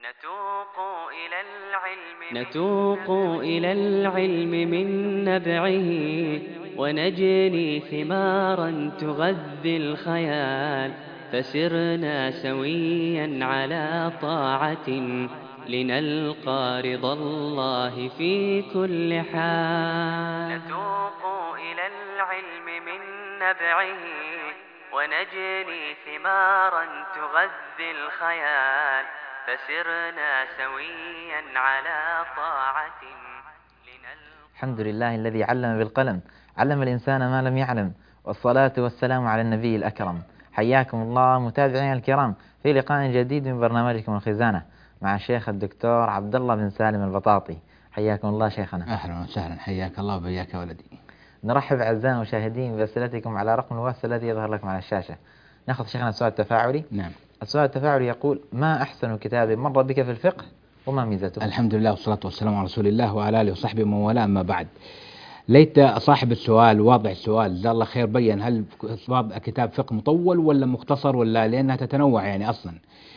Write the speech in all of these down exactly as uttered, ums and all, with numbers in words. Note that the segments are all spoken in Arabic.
نتوق إلى العلم نتوق إلى العلم من نبعه، ونجني ثمارا تغذي الخيال، فسرنا سويا على طاعة لنلقى رضا الله في كل حال. نتوق إلى العلم من نبعه، ونجني ثمارا تغذي الخيال، فسرنا سويا على طاعة لنلقى. الحمد لله الذي علم بالقلم، علم الإنسان ما لم يعلم، والصلاة والسلام على النبي الأكرم. حياكم الله متابعينا الكرام في لقاء جديد من برنامجكم الخزانة مع الشيخ الدكتور عبد الله بن سالم البطاطي. حياكم الله شيخنا. أهلا وسهلا، حياك الله وبياك ولدي. نرحب أعزائنا المشاهدين بأسئلتكم على رقم الواتس الذي يظهر لكم على الشاشة. نأخذ شيخنا السؤال التفاعلي. نعم. السؤال التفاعلي يقول: ما أحسن كتاب مر بك في الفقه وما ميزته؟ الحمد لله والصلاة والسلام على رسول الله وعلى آله وصحبه ومن والاه، أما بعد. ليت صاحب السؤال واضع السؤال جزاه الله خير بين هل كتاب فقه مطول ولا مختصر، ولا لأنها تتنوع يعني أصلا،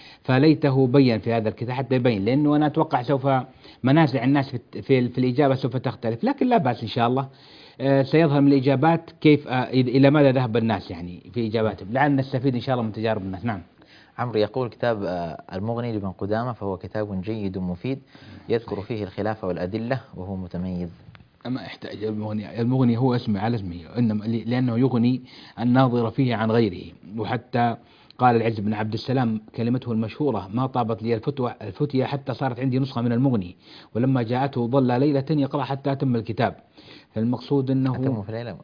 فليته بين في هذا الكتاب حتى يبين، لأنه أنا أتوقع سوف منازع الناس في, في, في الإجابة سوف تختلف، لكن لا بأس إن شاء الله. آه سيظهر من الإجابات كيف آه إلى ماذا ذهب الناس يعني في إجاباتهم، لعل نستفيد إن شاء الله من تجارب الناس. نعم. عمرو يقول: كتاب المغني لابن قدامة فهو كتاب جيد مفيد يذكر فيه الخلافة والأدلة وهو متميز. أما يحتاج المغني، المغني هو اسمه على اسمه، إنما لأنه يغني الناظر فيه عن غيره. وحتى قال العز بن عبد السلام كلمته المشهورة: ما طابت لي الفتوى الفتية حتى صارت عندي نسخة من المغني، ولما جاءته ظل ليلة يقرأ حتى أتم الكتاب. فالمقصود أنه أتم في ليلة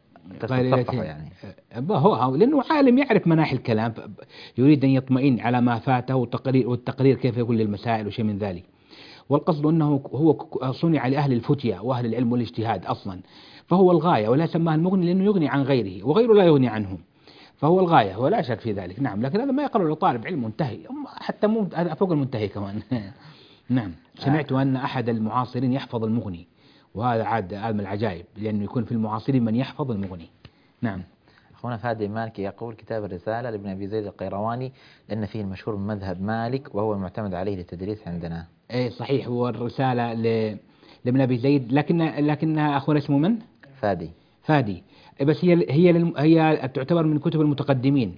يعني هو لأنه عالم يعرف مناحي الكلام، يريد أن يطمئن على ما فاته والتقرير, والتقرير كيف يقول للمسائل وشيء من ذلك. والقصد أنه هو صنع لأهل الفتية وأهل العلم والاجتهاد أصلا، فهو الغاية، ولا سماه المغني لأنه يغني عن غيره وغيره لا يغني عنه، فهو الغاية ولا شك في ذلك. نعم. لكن هذا ما يقرأ لطالب علم منتهي، حتى مو فوق المنتهي كمان. نعم. سمعت أن أحد المعاصرين يحفظ المغني، وهذا عاد من العجائب، لأنه يكون في المعاصرين من يحفظ المغني. نعم. أخونا فادي المالكي يقول: كتاب الرسالة لابن أبي زيد القيرواني، لأن فيه المشهور من مذهب مالك وهو المعتمد عليه للتدريس عندنا. إيه صحيح، هو الرسالة ل... لابن أبي زيد، لكن لكنها أخونا اسمه من؟ فادي. فادي. بس هي هي للم... هي تعتبر من كتب المتقدمين،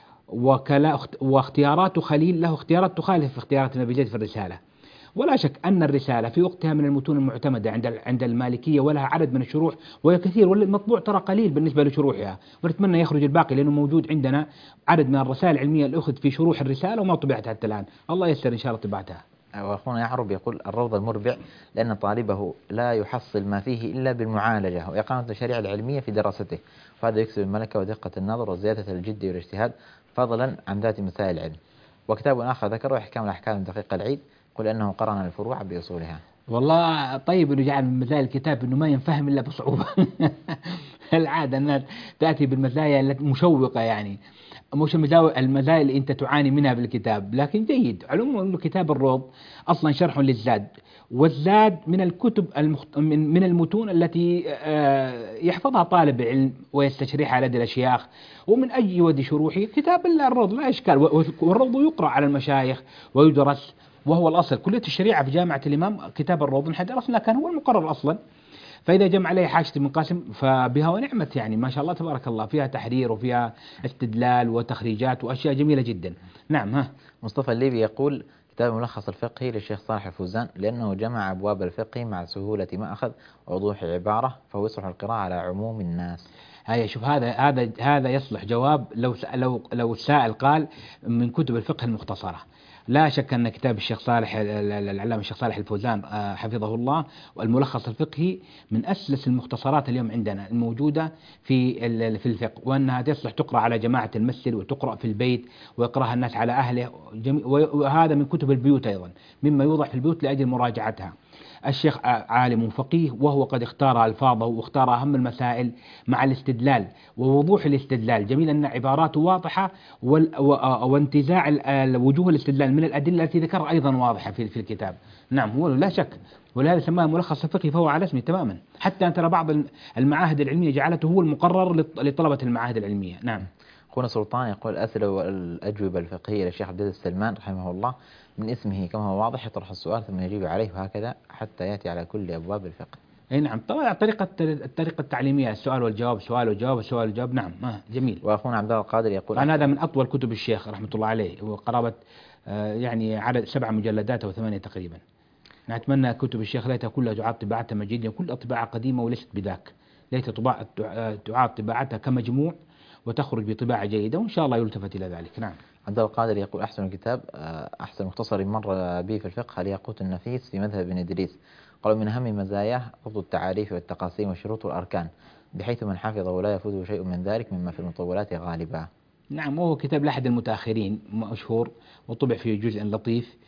وكلا واختيارات خليل له اختيارات تخالف اختيارات ابن أبي زيد في الرسالة. ولا شك أن الرسالة في وقتها من المتون المعتمدة عند عند المالكية، ولها عدد من الشروح وهي كثير، والمطبوع ترى قليل بالنسبة لشروحها، ونتمنى يخرج الباقي، لأنه موجود عندنا عدد من الرسائل العلمية اللي أخذ في شروح الرسالة وما طبعت حتى الآن. الله يسر إن شاء الله طباعتها. وأخونا يعرب يقول: الروض المربع، لأن طالبه لا يحصل ما فيه إلا بالمعالجة وإقامة الشريعة العلمية في دراسته، وهذا يكسب الملكة ودقة النظر وزيادة الجد والاجتهاد فضلا عن ذات مسائل العلم. وكتاب آخر ذكره: إحكام الأحكام دقيق العيد، قل أنه قرن الفروع بأصولها. والله طيب إنه جعل من مزايا الكتاب إنه ما ينفهم إلا بصعوبة. العادة الناس تأتي بالمزايا المشوقة، يعني مش المزايا اللي أنت تعاني منها بالكتاب، لكن جيد. علوم إنه كتاب الروض أصلا شرح للزاد، والزاد من الكتب المخت... من من المتون التي يحفظها طالب علم ويستشرحها لدى الأشياخ، ومن أي ود شروحه كتاب الروض لا إشكال. والروض يقرأ على المشايخ ويدرس، وهو الأصل. كلية الشريعة في جامعة الإمام كتاب الروض نحن درسنا كان هو المقرر أصلا، فإذا جمع عليه حاشة ابن قاسم فبها ونعمت، يعني ما شاء الله تبارك الله، فيها تحرير وفيها استدلال وتخريجات وأشياء جميلة جدا. نعم. ها. مصطفى الليبي يقول: كتاب ملخص الفقه للشيخ صالح الفوزان، لأنه جمع أبواب الفقه مع سهولة ما أخذ ووضوح عبارة، فهو يصلح القراءة على عموم الناس. هيا شوف، هذا هذا هذا يصلح جواب لو لو لو السائل قال من كتب الفقه المختصرة. لا شك أن كتاب الشيخ صالح العلامة الشيخ صالح الفوزان حفظه الله والملخص الفقهي من أسلس المختصرات اليوم عندنا الموجودة في في الفقه، وأنها تصلح تقرأ على جماعة المسجد وتقرأ في البيت ويقرأها الناس على أهله، وهذا من كتب البيوت أيضا، مما يوضع في البيوت لأجل مراجعتها. الشيخ عالم فقيه، وهو قد اختار ألفاظه واختار أهم المسائل مع الاستدلال ووضوح الاستدلال. جميل أن عباراته واضحة، وانتزاع وجوه الاستدلال من الأدلة التي ذكرها أيضا واضحة في في الكتاب. نعم، هو لا شك، ولهذا سماه ملخص الفقه، فهو على اسمه تماما. حتى ترى بعض المعاهد العلمية جعلته هو المقرر لطلبة المعاهد العلمية. نعم. أخونا سلطان يقول الأسئلة والأجوبة الفقهية للشيخ عبد العزيز السلمان رحمه الله من اسمه كما هو واضح، يطرح السؤال ثم يجيب عليه وهكذا حتى يأتي على كل أبواب الفقه. اي نعم، طبعا الطريقة الطريقة التعليمية، السؤال والجواب، سؤال وجواب، سؤال وجواب. نعم آه جميل. وأخونا عبد الله القادر يقول طبعا هذا من أطول كتب الشيخ رحمة الله عليه، وقرابة آه يعني عدد سبع مجلدات أو ثمانية تقريبا. نتمنى كتب الشيخ ليتها كلها تعاد طباعتها مجيدة، كل طباعة قديمة وليست بذاك، ليت طباعة تعاد طباعتها كمجموع وتخرج بطباعة جيدة، وإن شاء الله يلتفت إلى ذلك. نعم. عبد القادر يقول أحسن الكتاب أحسن مختصر مر به في الفقه الياقوت النفيس في مذهب ابن إدريس. قالوا من أهم مزاياه ضبط التعاريف والتقاسيم والشروط والأركان، بحيث من حفظه لا يفوته شيء من ذلك مما في المطولات غالبا. نعم، وهو كتاب لأحد المتأخرين مشهور وطبع في جزء لطيف،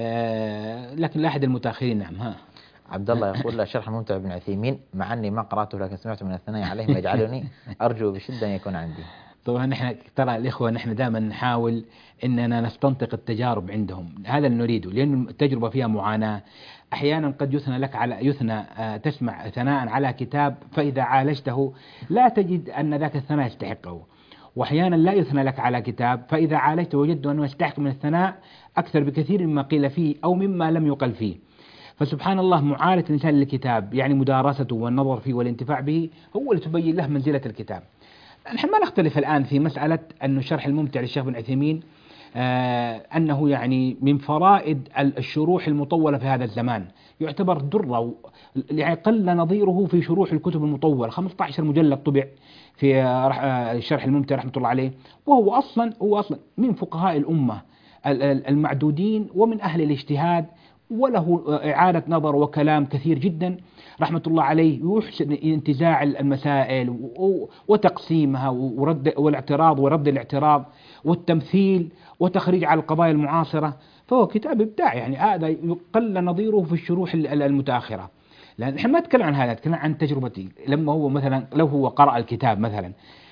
آه لكن لأحد المتأخرين. نعم. ها عبد الله يقول الشرح الممتع بن عثيمين، مع أني ما قرأته لكن سمعت من الثناء عليه ما يجعلني أرجو بشدة أن يكون عندي. طبعا نحن ترى الإخوة نحن دائما نحاول أننا نستنطق التجارب عندهم، هذا اللي نريده، لأن التجربة فيها معاناة. أحيانا قد يثنى لك على يثنى آه تسمع ثناء على كتاب، فإذا عالجته لا تجد أن ذاك الثناء يستحقه، وأحيانا لا يثنى لك على كتاب، فإذا عالجته وجدت أنه يستحق من الثناء أكثر بكثير مما قيل فيه أو مما لم يقل فيه. فسبحان الله، معالجة الإنسان للكتاب يعني مدارسته والنظر فيه والانتفاع به هو اللي تبين له منزلة الكتاب. نحن ما نختلف الآن في مسألة أن الشرح الممتع للشيخ بن عثيمين آه أنه يعني من فرائد الشروح المطولة في هذا الزمان، يعتبر درة، يعني قل نظيره في شروح الكتب المطولة. خمسة عشر مجلد طبع في الشرح الممتع رحمة الله عليه، وهو أصلا هو أصلا من فقهاء الأمة المعدودين ومن أهل الاجتهاد، وله إعادة نظر وكلام كثير جدا رحمة الله عليه، يحسن انتزاع المسائل وتقسيمها ورد والاعتراض ورد الاعتراض والتمثيل وتخريج على القضايا المعاصرة، فهو كتاب إبداع. يعني هذا قل نظيره في الشروح المتأخرة. لأن نحن ما نتكلم عن هذا، نتكلم عن تجربتي لما هو مثلا لو هو قرأ الكتاب مثلا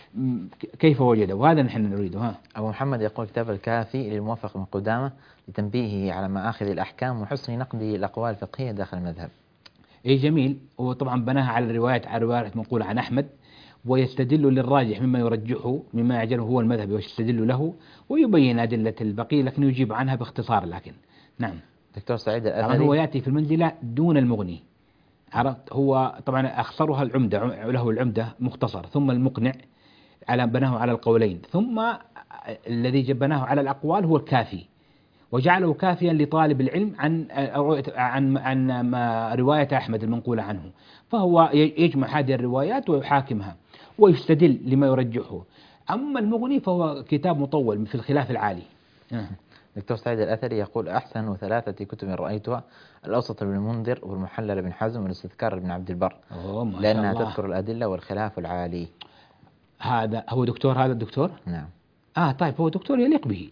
كيف وجده، وهذا نحن نريده. ها أبو محمد يقول كتاب الكافي للموفق من قدامة لتنبيهه على مآخذ الأحكام وحسن نقده الأقوال الفقهية داخل المذهب. إيه جميل. هو طبعا بناها على الروايات على رواية منقولة عن أحمد، ويستدل للراجح مما يرجحه مما يعجله هو المذهب ويستدل له ويبين أدلة البقية، لكن يجيب عنها باختصار. لكن نعم دكتور سعيد الأثري طبعا هو يأتي في المنزلة دون المغني، عرفت؟ هو طبعا أخصرها العمدة، له العمدة مختصر، ثم المقنع على بناه على القولين، ثم الذي جبناه على الأقوال هو الكافي، وجعله كافيا لطالب العلم عن عن عن ما رواية أحمد المنقولة عنه، فهو يجمع هذه الروايات ويحاكمها ويستدل لما يرجحه. أما المغني فهو كتاب مطول في الخلاف العالي. دكتور سعيد الأثري يقول أحسن ثلاثة كتب رأيتها الأوسط بن المنذر والمحلل بن حزم والاستذكار بن عبد البر، لأنها تذكر الأدلة والخلاف العالي. هذا هو دكتور، هذا الدكتور؟ نعم. آه طيب هو دكتور يليق به.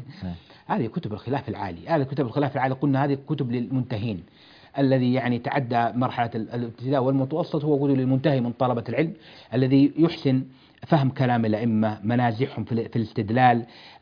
هذه كتب الخلاف العالي، هذه كتب الخلاف العالي قلنا هذه كتب للمنتهين، الذي يعني تعدى مرحلة الابتداء والمتوسط، هو كتب للمنتهي من طلبة العلم الذي يحسن فهم كلام الأئمة، منازعهم في الاستدلال،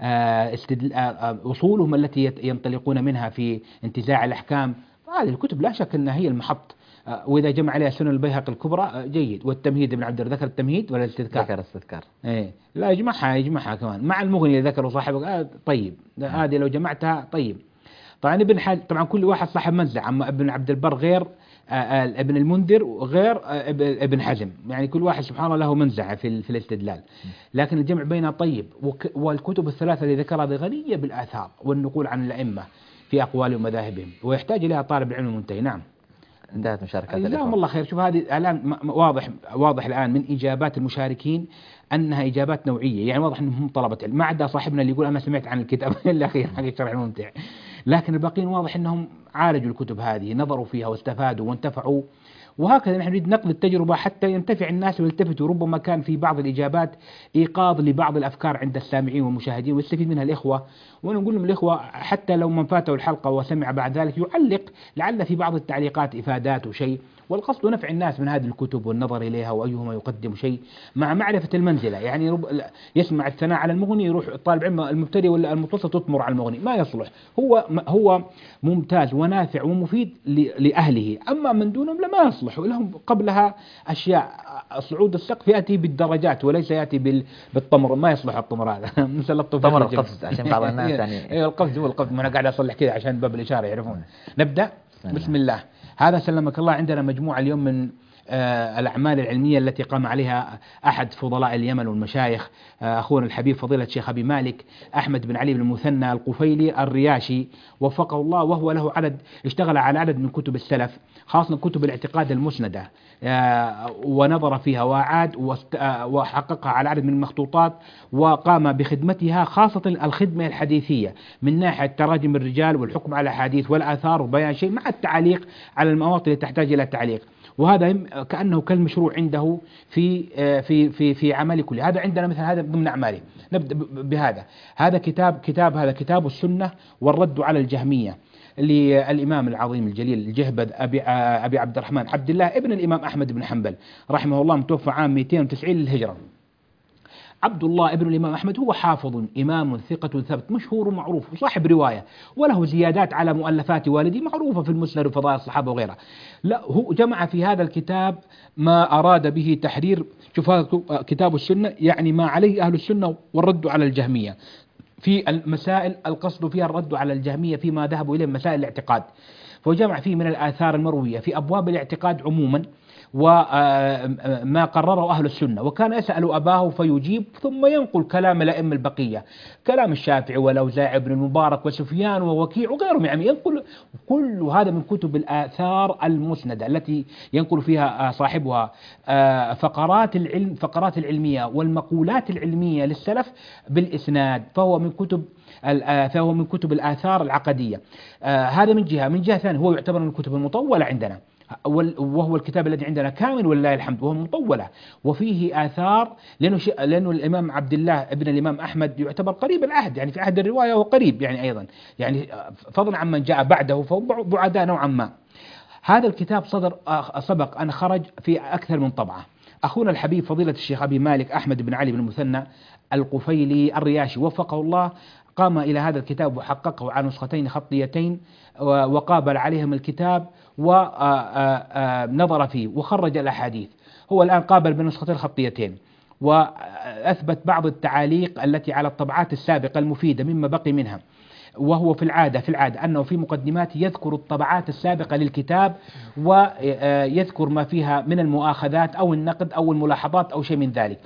استدلال أصولهم التي ينطلقون منها في انتزاع الأحكام. هذه الكتب لا شك أنها هي المحط، وإذا جمع عليها سنن البيهقي الكبرى جيد، والتمهيد ابن عبد ذكر التمهيد ولا الاستذكار؟ ذكر الاستذكار. إيه لا يجمعها يجمعها كمان مع المغني اللي ذكره صاحبك. آه طيب هذه لو جمعتها طيب. طبعا ابن حج طبعا كل واحد صاحب منزع، أما ابن عبد البر غير آه آه ابن المنذر وغير آه ابن حزم، يعني كل واحد سبحان الله له منزعة في في الاستدلال، لكن الجمع بينها طيب. والكتب الثلاثة اللي ذكرها غنية بالآثار والنقول عن الأئمة في أقوال ومذاهبهم، ويحتاج إليها طالب العلم المنتهي. نعم. انتهت مشاركات جزاهم الله خير. شوف هذه الآن واضح واضح الآن من إجابات المشاركين أنها إجابات نوعية، يعني واضح أنهم طلبة علم، ما عدا صاحبنا اللي يقول أنا سمعت عن الكتاب الأخير حق الشرح الممتع، لكن الباقيين واضح أنهم عالجوا الكتب هذه، نظروا فيها واستفادوا وانتفعوا. وهكذا نحن نريد نقل التجربة حتى ينتفع الناس ويلتفتوا. ربما كان في بعض الإجابات إيقاظ لبعض الأفكار عند السامعين والمشاهدين ويستفيد منها الإخوة، ونقول لهم الإخوة حتى لو من فاته الحلقة وسمع بعد ذلك يعلق، لعل في بعض التعليقات إفادات وشيء، والقصد نفع الناس من هذه الكتب والنظر إليها وأيهما يقدم شيء مع معرفة المنزلة. يعني رب يسمع الثناء على المغني يروح طالب علم المبتدئ ولا المتوسط تطمر على المغني، ما يصلح. هو هو ممتاز ونافع ومفيد لأهله. أما من دونهم لما يصلح، لهم قبلها أشياء. صعود السقف يأتي بالدرجات وليس يأتي بالطمر، ما يصلح الطمر هذا. مثل طمر القفز عشان بعض الناس يعني ايوه القفز هو القفز، ما أنا قاعد أصلح كذا عشان باب الإشارة يعرفون. نبدأ بسم الله. هذا سلمك الله. عندنا مجموعة اليوم من آه الأعمال العلمية التي قام عليها أحد فضلاء اليمن والمشايخ، آه أخونا الحبيب فضيلة الشيخ أبي مالك أحمد بن علي بن المثنى القفيلي الرياشي وفقه الله. وهو له عدد، اشتغل على عدد من كتب السلف، خاصة كتب الاعتقاد المسندة، آه ونظر فيها وأعاد وحققها على عدد من المخطوطات، وقام بخدمتها خاصة الخدمة الحديثية من ناحية تراجم الرجال والحكم على الأحاديث والآثار وبيان شيء مع التعليق على المواطن اللي تحتاج إلى تعليق. وهذا كأنه كالمشروع عنده في في في في عمله كله. هذا عندنا مثل هذا ضمن أعماله. نبدأ بهذا. هذا كتاب كتاب هذا كتاب السنة والرد على الجهمية للإمام العظيم الجليل الجهبذ أبي أبي عبد الرحمن عبد الله ابن الإمام أحمد بن حنبل رحمه الله، متوفى عام مئتين وتسعين للهجرة. عبد الله ابن الإمام أحمد هو حافظ إمام ثقة ثبت مشهور ومعروف وصاحب رواية، وله زيادات على مؤلفات والدي معروفة في المسند وفضائل الصحابة وغيرها. لا، هو جمع في هذا الكتاب ما أراد به تحرير. شوف هذا كتاب السنة، يعني ما عليه أهل السنة والرد على الجهمية في المسائل القصد فيها الرد على الجهمية فيما ذهبوا إليه مسائل الاعتقاد. فجمع فيه من الآثار المروية في أبواب الاعتقاد عموما وما قرره أهل السنة، وكان يسأل أباه فيجيب، ثم ينقل كلام الأئمة البقية، كلام الشافعي والأوزاعي بن المبارك وسفيان ووكيع وغيرهم، يعني ينقل كل هذا من كتب الآثار المسندة التي ينقل فيها صاحبها فقرات العلم فقرات العلمية والمقولات العلمية للسلف بالإسناد. فهو من كتب فهو من كتب الآثار العقدية. هذا من جهة. من جهة ثانية هو يعتبر من الكتب المطولة عندنا، وهو الكتاب الذي عندنا كامل ولله الحمد، وهو مطولة وفيه آثار، لأنه, لأنه الإمام عبد الله ابن الإمام أحمد يعتبر قريب العهد، يعني في عهد الرواية وقريب يعني أيضا، يعني فضلا عن من جاء بعده فهو بعداء نوعا ما. هذا الكتاب صدر سبق أن خرج في أكثر من طبعة. أخونا الحبيب فضيلة الشيخ أبي مالك أحمد بن علي بن المثنى القفيلي الرياشي وفقه الله قام إلى هذا الكتاب وحققه على نسختين خطيتين، وقابل عليهم الكتاب ونظر فيه وخرج الأحاديث. هو الآن قابل بنسختين خطيتين، وأثبت بعض التعاليق التي على الطبعات السابقة المفيدة مما بقي منها. وهو في العادة في العادة أنه في مقدمات يذكر الطبعات السابقة للكتاب ويذكر ما فيها من المؤاخذات أو النقد أو الملاحظات أو شيء من ذلك.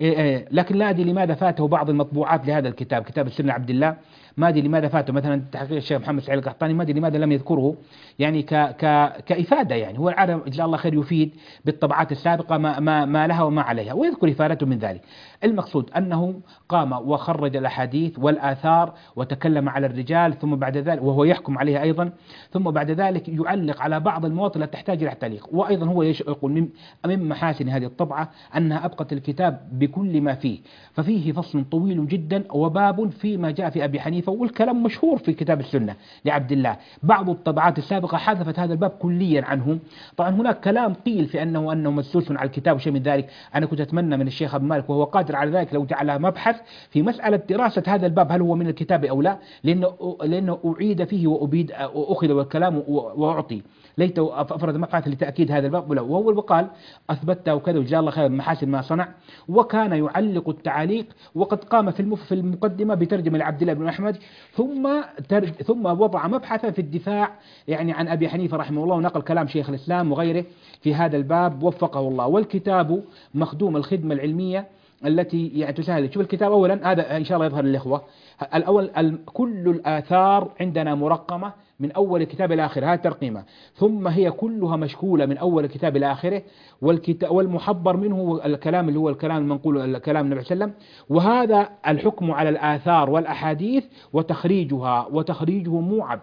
لكن لا أدري لماذا فاته بعض المطبوعات لهذا الكتاب، كتاب السنة عبد الله، ما أدري لماذا فاته مثلا تحقيق الشيخ محمد سعيد القحطاني، ما أدري لماذا لم يذكره، يعني ك ك كإفادة. يعني هو العادة إن شاء الله خير يفيد بالطبعات السابقة ما, ما, ما لها وما عليها، ويذكر إفادته من ذلك. المقصود أنه قام وخرج الأحاديث والآثار وتكلم على الرجال، ثم بعد ذلك وهو يحكم عليها أيضا، ثم بعد ذلك يعلق على بعض المواطن التي تحتاج إلى تعليق. وأيضا هو يقول من, من محاسن هذه الطبعة أنها أبقت الكتاب بكل ما فيه، ففيه فصل طويل جدا وباب فيما جاء في أبي حنيفة، والكلام مشهور في كتاب السنة لعبد الله. بعض الطبعات السابقة حذفت هذا الباب كليا عنه. طبعا هناك كلام قيل في أنه أنه مسوس على الكتاب وشيء من ذلك. أنا كنت أتمنى من الشيخ أبو مالك وهو قادر على ذلك لو جعل مبحث في مسألة دراسة هذا الباب هل هو من الكتاب أو لا، لأنه لأنه أعيد فيه وأبيد وأخذ الكلام وأعطي، ليت أفرد مبحث لتأكيد هذا الباب ولا. وهو وقال أثبته وكذا وجزاه الله خير محاسن ما صنع، وكان يعلق التعليق، وقد قام في في المقدمة بترجمة لعبد الله بن أحمد، ثم ترج ثم وضع مبحثا في الدفاع يعني عن أبي حنيفة رحمه الله، ونقل كلام شيخ الإسلام وغيره في هذا الباب وفقه الله. والكتاب مخدوم الخدمة العلمية التي يعني تسهل. شوف الكتاب أولا، هذا إن شاء الله يظهر للإخوة. الأول كل الآثار عندنا مرقمة من أول الكتاب إلى آخره، هذه ترقيمة، ثم هي كلها مشكولة من أول الكتاب إلى آخره، والكتاب والمحبر منه الكلام اللي هو الكلام المنقول الكلام النبي صلى الله عليه وسلم. وهذا الحكم على الآثار والأحاديث وتخريجها، وتخريجه موعب،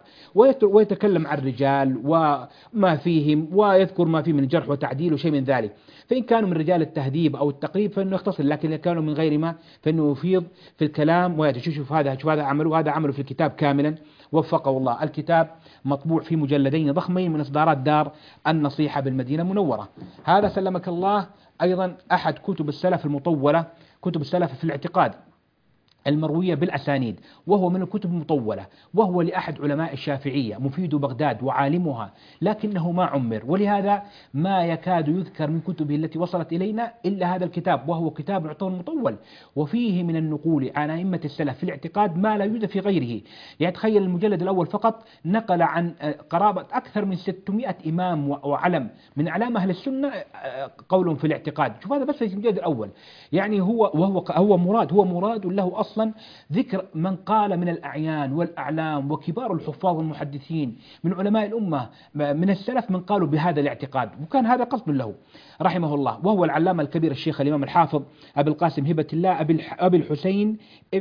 ويتكلم عن الرجال وما فيهم، ويذكر ما فيه من جرح وتعديل وشيء من ذلك. فإن كانوا من رجال التهذيب أو التقريب فإنه يختصر، لكن إن كانوا من غير ما فإنه يفيض في الكلام ويتشوف هذا شوف هذا عمله هذا عمله في الكتاب كاملا وفقه الله. الكتاب مطبوع في مجلدين ضخمين من إصدارات دار النصيحة بالمدينة المنورة. هذا سلمك الله أيضا أحد كتب السلف المطولة، كتب السلف في الاعتقاد. المروية بالأسانيد، وهو من الكتب المطولة، وهو لأحد علماء الشافعية مفيد بغداد وعالمها، لكنه ما عمر، ولهذا ما يكاد يذكر من كتبه التي وصلت إلينا إلا هذا الكتاب، وهو كتاب يعتبر مطول، وفيه من النقول عن أئمة السلف في الاعتقاد ما لا يوجد في غيره. يعني تخيل المجلد الأول فقط نقل عن قرابة أكثر من ستمائة إمام وعلم من أعلام أهل السنة قولهم في الاعتقاد. شوف هذا بس في المجلد الأول. يعني هو وهو هو مراد هو مراد له أصلا ذكر من قال من الأعيان والأعلام وكبار الحفاظ والمحدثين من علماء الأمة من السلف من قالوا بهذا الاعتقاد، وكان هذا قصد له رحمه الله. وهو العلامة الكبير الشيخ الإمام الحافظ أبي القاسم هبة الله أبي الحسين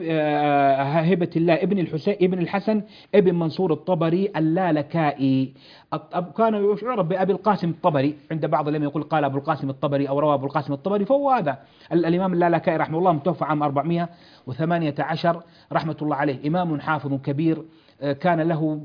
هبة الله ابن الحسين ابن الحسن ابن منصور الطبري اللالكائي. كان يعرف بأبي القاسم الطبري، عند بعض لم يقول قال أبو القاسم الطبري أو روى أبو القاسم الطبري، فهو هذا الإمام اللالكائي رحمه الله، متوفى عام أربعمائة وثمانية عشر رحمة الله عليه. إمام حافظ كبير، كان له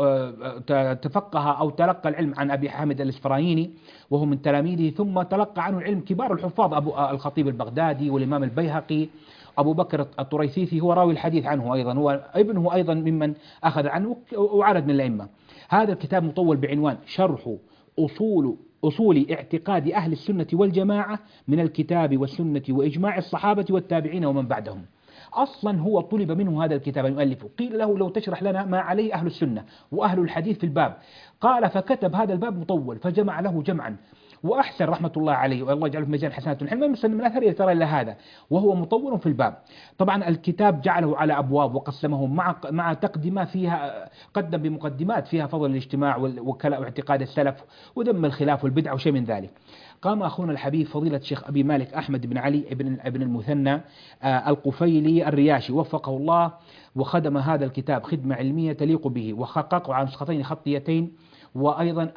تفقه أو تلقى العلم عن أبي حامد الإسفرايني وهو من تلاميذه، ثم تلقى عنه العلم كبار الحفاظ أبو الخطيب البغدادي والإمام البيهقي. أبو بكر الطريسيسي هو راوي الحديث عنه أيضا، هو ابنه أيضا ممن أخذ عنه وعدد من الأئمة. هذا الكتاب مطول بعنوان شرح أصول أصول اعتقاد أهل السنة والجماعة من الكتاب والسنة وإجماع الصحابة والتابعين ومن بعدهم. أصلا هو طلب منه هذا الكتاب أن يؤلفه، قيل له لو تشرح لنا ما عليه أهل السنة وأهل الحديث في الباب، قال فكتب هذا الباب مطول فجمع له جمعا وأحسن رحمة الله عليه، والله يجعله في ميزان حسناته. نحن ما من أثر ترى إلا هذا، وهو مطول في الباب. طبعا الكتاب جعله على أبواب وقسمه مع مع تقدمة فيها، قدم بمقدمات فيها فضل الاجتماع واعتقاد السلف وذم الخلاف والبدع وشيء من ذلك. قام أخونا الحبيب فضيلة الشيخ أبي مالك أحمد بن علي بن ابن المثنى القفيلي الرياشي وفقه الله، وخدم هذا الكتاب خدمة علمية تليق به، وحققه على نسختين خطيتين، وأيضا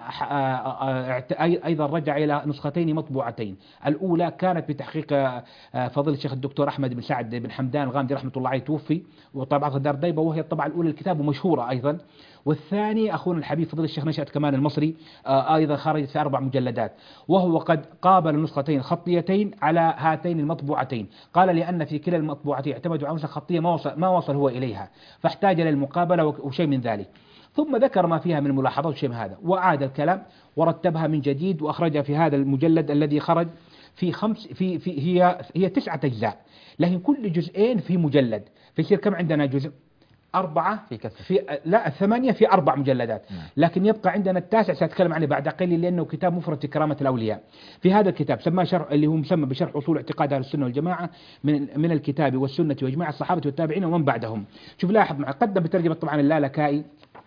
أيضا رجع إلى نسختين مطبوعتين. الأولى كانت بتحقيق فضيلة الشيخ الدكتور أحمد بن سعد بن حمدان الغامدي رحمة الله عليه توفي، وطبعة دار ديبة، وهي الطبعة الأولى للكتاب ومشهورة أيضا. والثاني أخونا الحبيب فضيلة الشيخ نشأت كمال المصري أيضا خرجت في أربع مجلدات، وهو قد قابل النسختين خطيتين على هاتين المطبوعتين. قال لأن في كلا المطبوعتين اعتمدوا على نسخة خطية ما وصل, ما وصل هو إليها، فاحتاج للمقابلة وشيء من ذلك. ثم ذكر ما فيها من ملاحظات وشيء من هذا، وعاد الكلام ورتبها من جديد وأخرجها في هذا المجلد الذي خرج في خمس في, في هي هي تسعة أجزاء، لكن كل جزئين في مجلد، فيصير كم عندنا جزء؟ أربعة في كثر. في لا الثمانية في أربع مجلدات، لكن يبقى عندنا التاسع سأتكلم عنه بعد قليل، لأنه كتاب مفرد في كرامة الأولياء. في هذا الكتاب سماه شرح، اللي هو مسمى بشرح أصول اعتقاد أهل السنة والجماعة من من الكتاب والسنة وإجماع الصحابة والتابعين ومن بعدهم. شوف لاحظ معي، قدم بترجمة طبعا اللالكائي،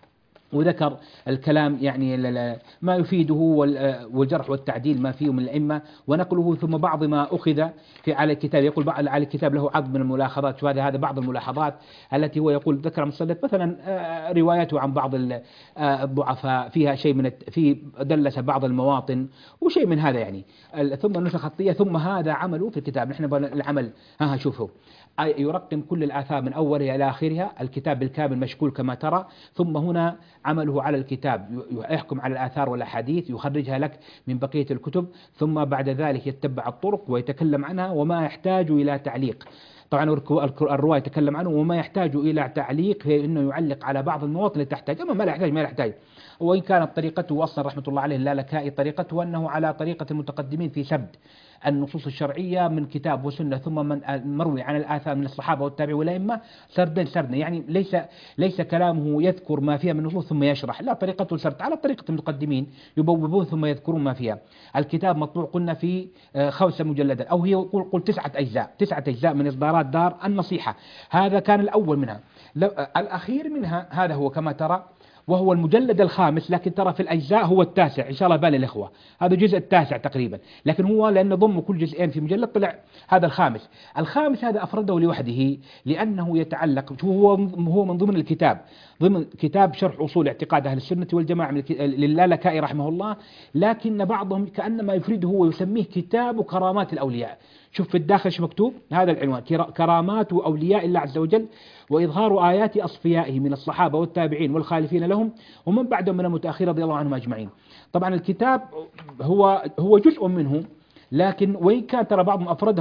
وذكر الكلام يعني ما يفيده والجرح والتعديل ما فيه من الأئمة ونقله، ثم بعض ما أخذ في على الكتاب. يقول على الكتاب له عض من الملاحظات، وهذا هذا بعض الملاحظات التي هو يقول ذكر مصدق مثلا روايته عن بعض الضعفاء فيها شيء من في دلس بعض المواطن وشيء من هذا يعني. ثم النسخ خطية، ثم هذا عمله في الكتاب. نحن العمل ها شوفوا يرقم كل الآثار من أولها إلى آخرها، الكتاب بالكامل مشكول كما ترى. ثم هنا عمله على الكتاب يحكم على الآثار والأحاديث، يخرجها لك من بقية الكتب، ثم بعد ذلك يتبع الطرق ويتكلم عنها وما يحتاج إلى تعليق. طبعا الرواية يتكلم عنه وما يحتاج إلى تعليق هي أنه يعلق على بعض المواطن اللي تحتاج، أما ما لا يحتاج ما لا يحتاج. وإن كانت طريقته أصلا رحمة الله عليه اللالكائي طريقته أنه على طريقة المتقدمين في سبد النصوص الشرعية من كتاب وسنة، ثم من مروي عن الآثار من الصحابة والتابعين والأئمة سردا سردا، يعني ليس ليس كلامه يذكر ما فيها من نصوص ثم يشرح، لا، طريقته سرد على طريقة المتقدمين يبوبون ثم يذكرون ما فيها. الكتاب مطبوع قلنا في خمسة مجلدات، أو هي قل, قل تسعة أجزاء تسعة أجزاء من إصدارات دار النصيحة. هذا كان الأول منها. الأخير منها هذا هو كما ترى، وهو المجلد الخامس، لكن ترى في الأجزاء هو التاسع، إن شاء الله بال الإخوة هذا الجزء التاسع تقريبا، لكن هو لأن ضم كل جزئين في مجلد طلع هذا الخامس. الخامس هذا أفرده لوحده لأنه يتعلق، هو هو من ضمن الكتاب، ضمن كتاب شرح أصول اعتقاد أهل السنة والجماعة للالكائي رحمه الله، لكن بعضهم كأنما يفرده ويسميه كتاب كرامات الأولياء. شوف في الداخل شو مكتوب، هذا العنوان: كرامات أولياء الله عز وجل وإظهار آيات أصفيائه من الصحابة والتابعين والخالفين لهم ومن بعدهم من المتأخرين رضي الله عنهم أجمعين. طبعا الكتاب هو هو جزء منه، لكن وإن كان ترى بعضهم أفرده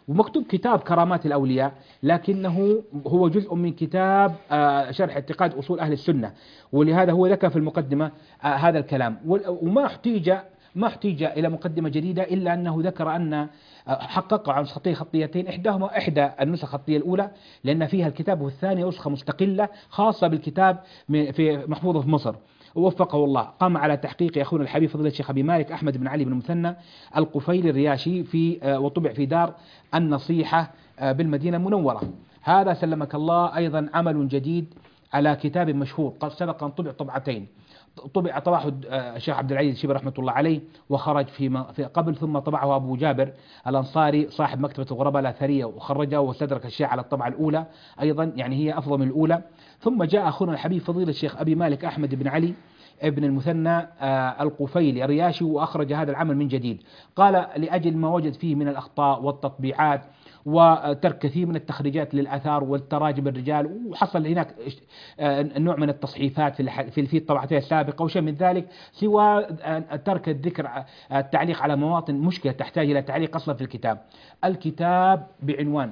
ومكتوب كتاب كرامات الأولياء، لكنه هو جزء من كتاب شرح اعتقاد أصول أهل السنة، ولهذا هو ذكر في المقدمة هذا الكلام. وما احتيج ما احتيج إلى مقدمة جديدة إلا أنه ذكر أن حقق عن نسختين خطيتين، إحداهما إحدى النسخ الخطية الأولى لأن فيها الكتاب، والثانية نسخة مستقلة خاصة بالكتاب في محفوظة في مصر. ووفقه الله، قام على تحقيق أخونا الحبيب فضيلة الشيخ أبي مالك أحمد بن علي بن مثنى القفيلي الرياشي في وطبع في دار النصيحة بالمدينة المنورة. هذا سلمك الله أيضا عمل جديد على كتاب مشهور قد سبق أن طبع طبعتين، طبع طبعه الشيخ عبد العزيز الشيبي رحمة الله عليه وخرج في في قبل، ثم طبعه أبو جابر الأنصاري صاحب مكتبة الغرباء الأثرية وخرجه واستدرك الشيء على الطبعة الأولى أيضا، يعني هي أفضل من الأولى. ثم جاء أخونا الحبيب فضيلة الشيخ أبي مالك أحمد بن علي ابن المثنى القفيلي الرياشي وأخرج هذا العمل من جديد. قال لأجل ما وجد فيه من الأخطاء والتطبيعات وترك كثير من التخريجات للآثار والتراجم الرجال، وحصل هناك نوع من التصحيفات في في الطبعتين السابقة وشيء من ذلك، سوى ترك الذكر التعليق على مواطن مشكلة تحتاج إلى تعليق أصلا في الكتاب. الكتاب بعنوان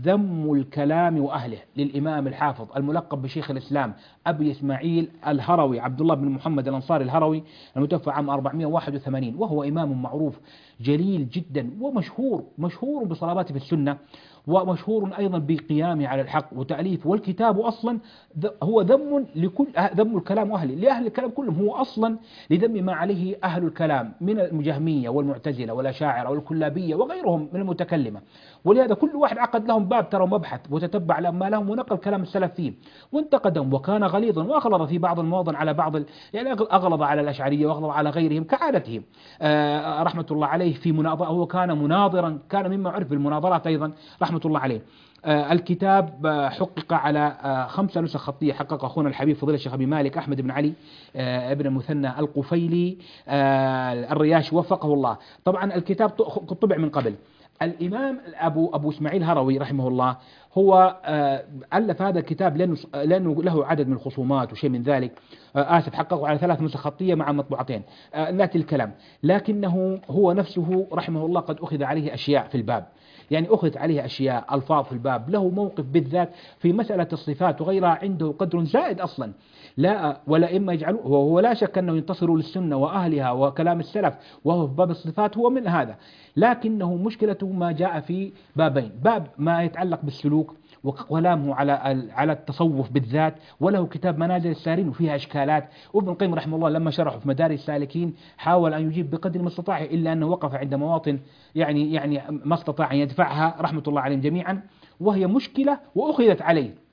ذم الكلام وأهله للإمام الحافظ الملقب بشيخ الإسلام أبي إسماعيل الهروي عبد الله بن محمد الأنصاري الهروي المتوفى عام أربعمائة وواحد وثمانين، وهو إمام معروف جليل جدا ومشهور مشهور بصلاباته في السنة، ومشهور أيضا بقيامه على الحق وتأليفه. والكتاب أصلا هو ذم لكل ذم الكلام وأهله لأهل الكلام كلهم، هو أصلا لذم ما عليه أهل الكلام من المجهمية والمعتزلة والأشاعرة والكلابية وغيرهم من المتكلمة. ولهذا كل واحد عقد لهم باب ترى مبحث وتتبع ما لهم ونقل كلام السلف فيه وانتقدهم، وكان غليظا وأغلظ في بعض المواضع على بعض يعني أغلظ على الأشعرية وأغلظ على غيرهم كعادتهم آه رحمة الله عليه في مناظرة. هو كان مناظرا، كان مما عرف بالمناظرات أيضا رحمة الله عليه. آه الكتاب آه حقق على آه خمسة نسخ خطية حقق أخونا الحبيب فضيلة الشيخ أبي مالك أحمد بن علي آه ابن المثنى القفيلي آه الرياشي وفقه الله. طبعا الكتاب طبع من قبل. الإمام أبو أبو إسماعيل هروي رحمه الله هو ألف هذا الكتاب لأنه لأنه له عدد من الخصومات وشيء من ذلك، آسف حققه على ثلاث نسخ خطية مع مطبوعتين ناتي الكلام، لكنه هو نفسه رحمه الله قد أخذ عليه أشياء في الباب، يعني أخذ عليه أشياء ألفاظ في الباب، له موقف بالذات في مسألة الصفات وغيرها عنده قدر زائد أصلا لا ولا إما يجعلوه، وهو لا شك أنه ينتصر للسنة وأهلها وكلام السلف وهو في باب الصفات هو من هذا، لكنه مشكلته ما جاء في بابين، باب ما يتعلق بالسلوك وكلامه على على التصوف بالذات، وله كتاب منازل السارين وفيها إشكالات، وابن القيم رحمه الله لما شرحه في مدارج السالكين حاول أن يجيب بقدر ما استطاع إلا أنه وقف عند مواطن يعني يعني ما استطاع أن يدفعها رحمة الله عليهم جميعا، وهي مشكلة وأخذت عليه.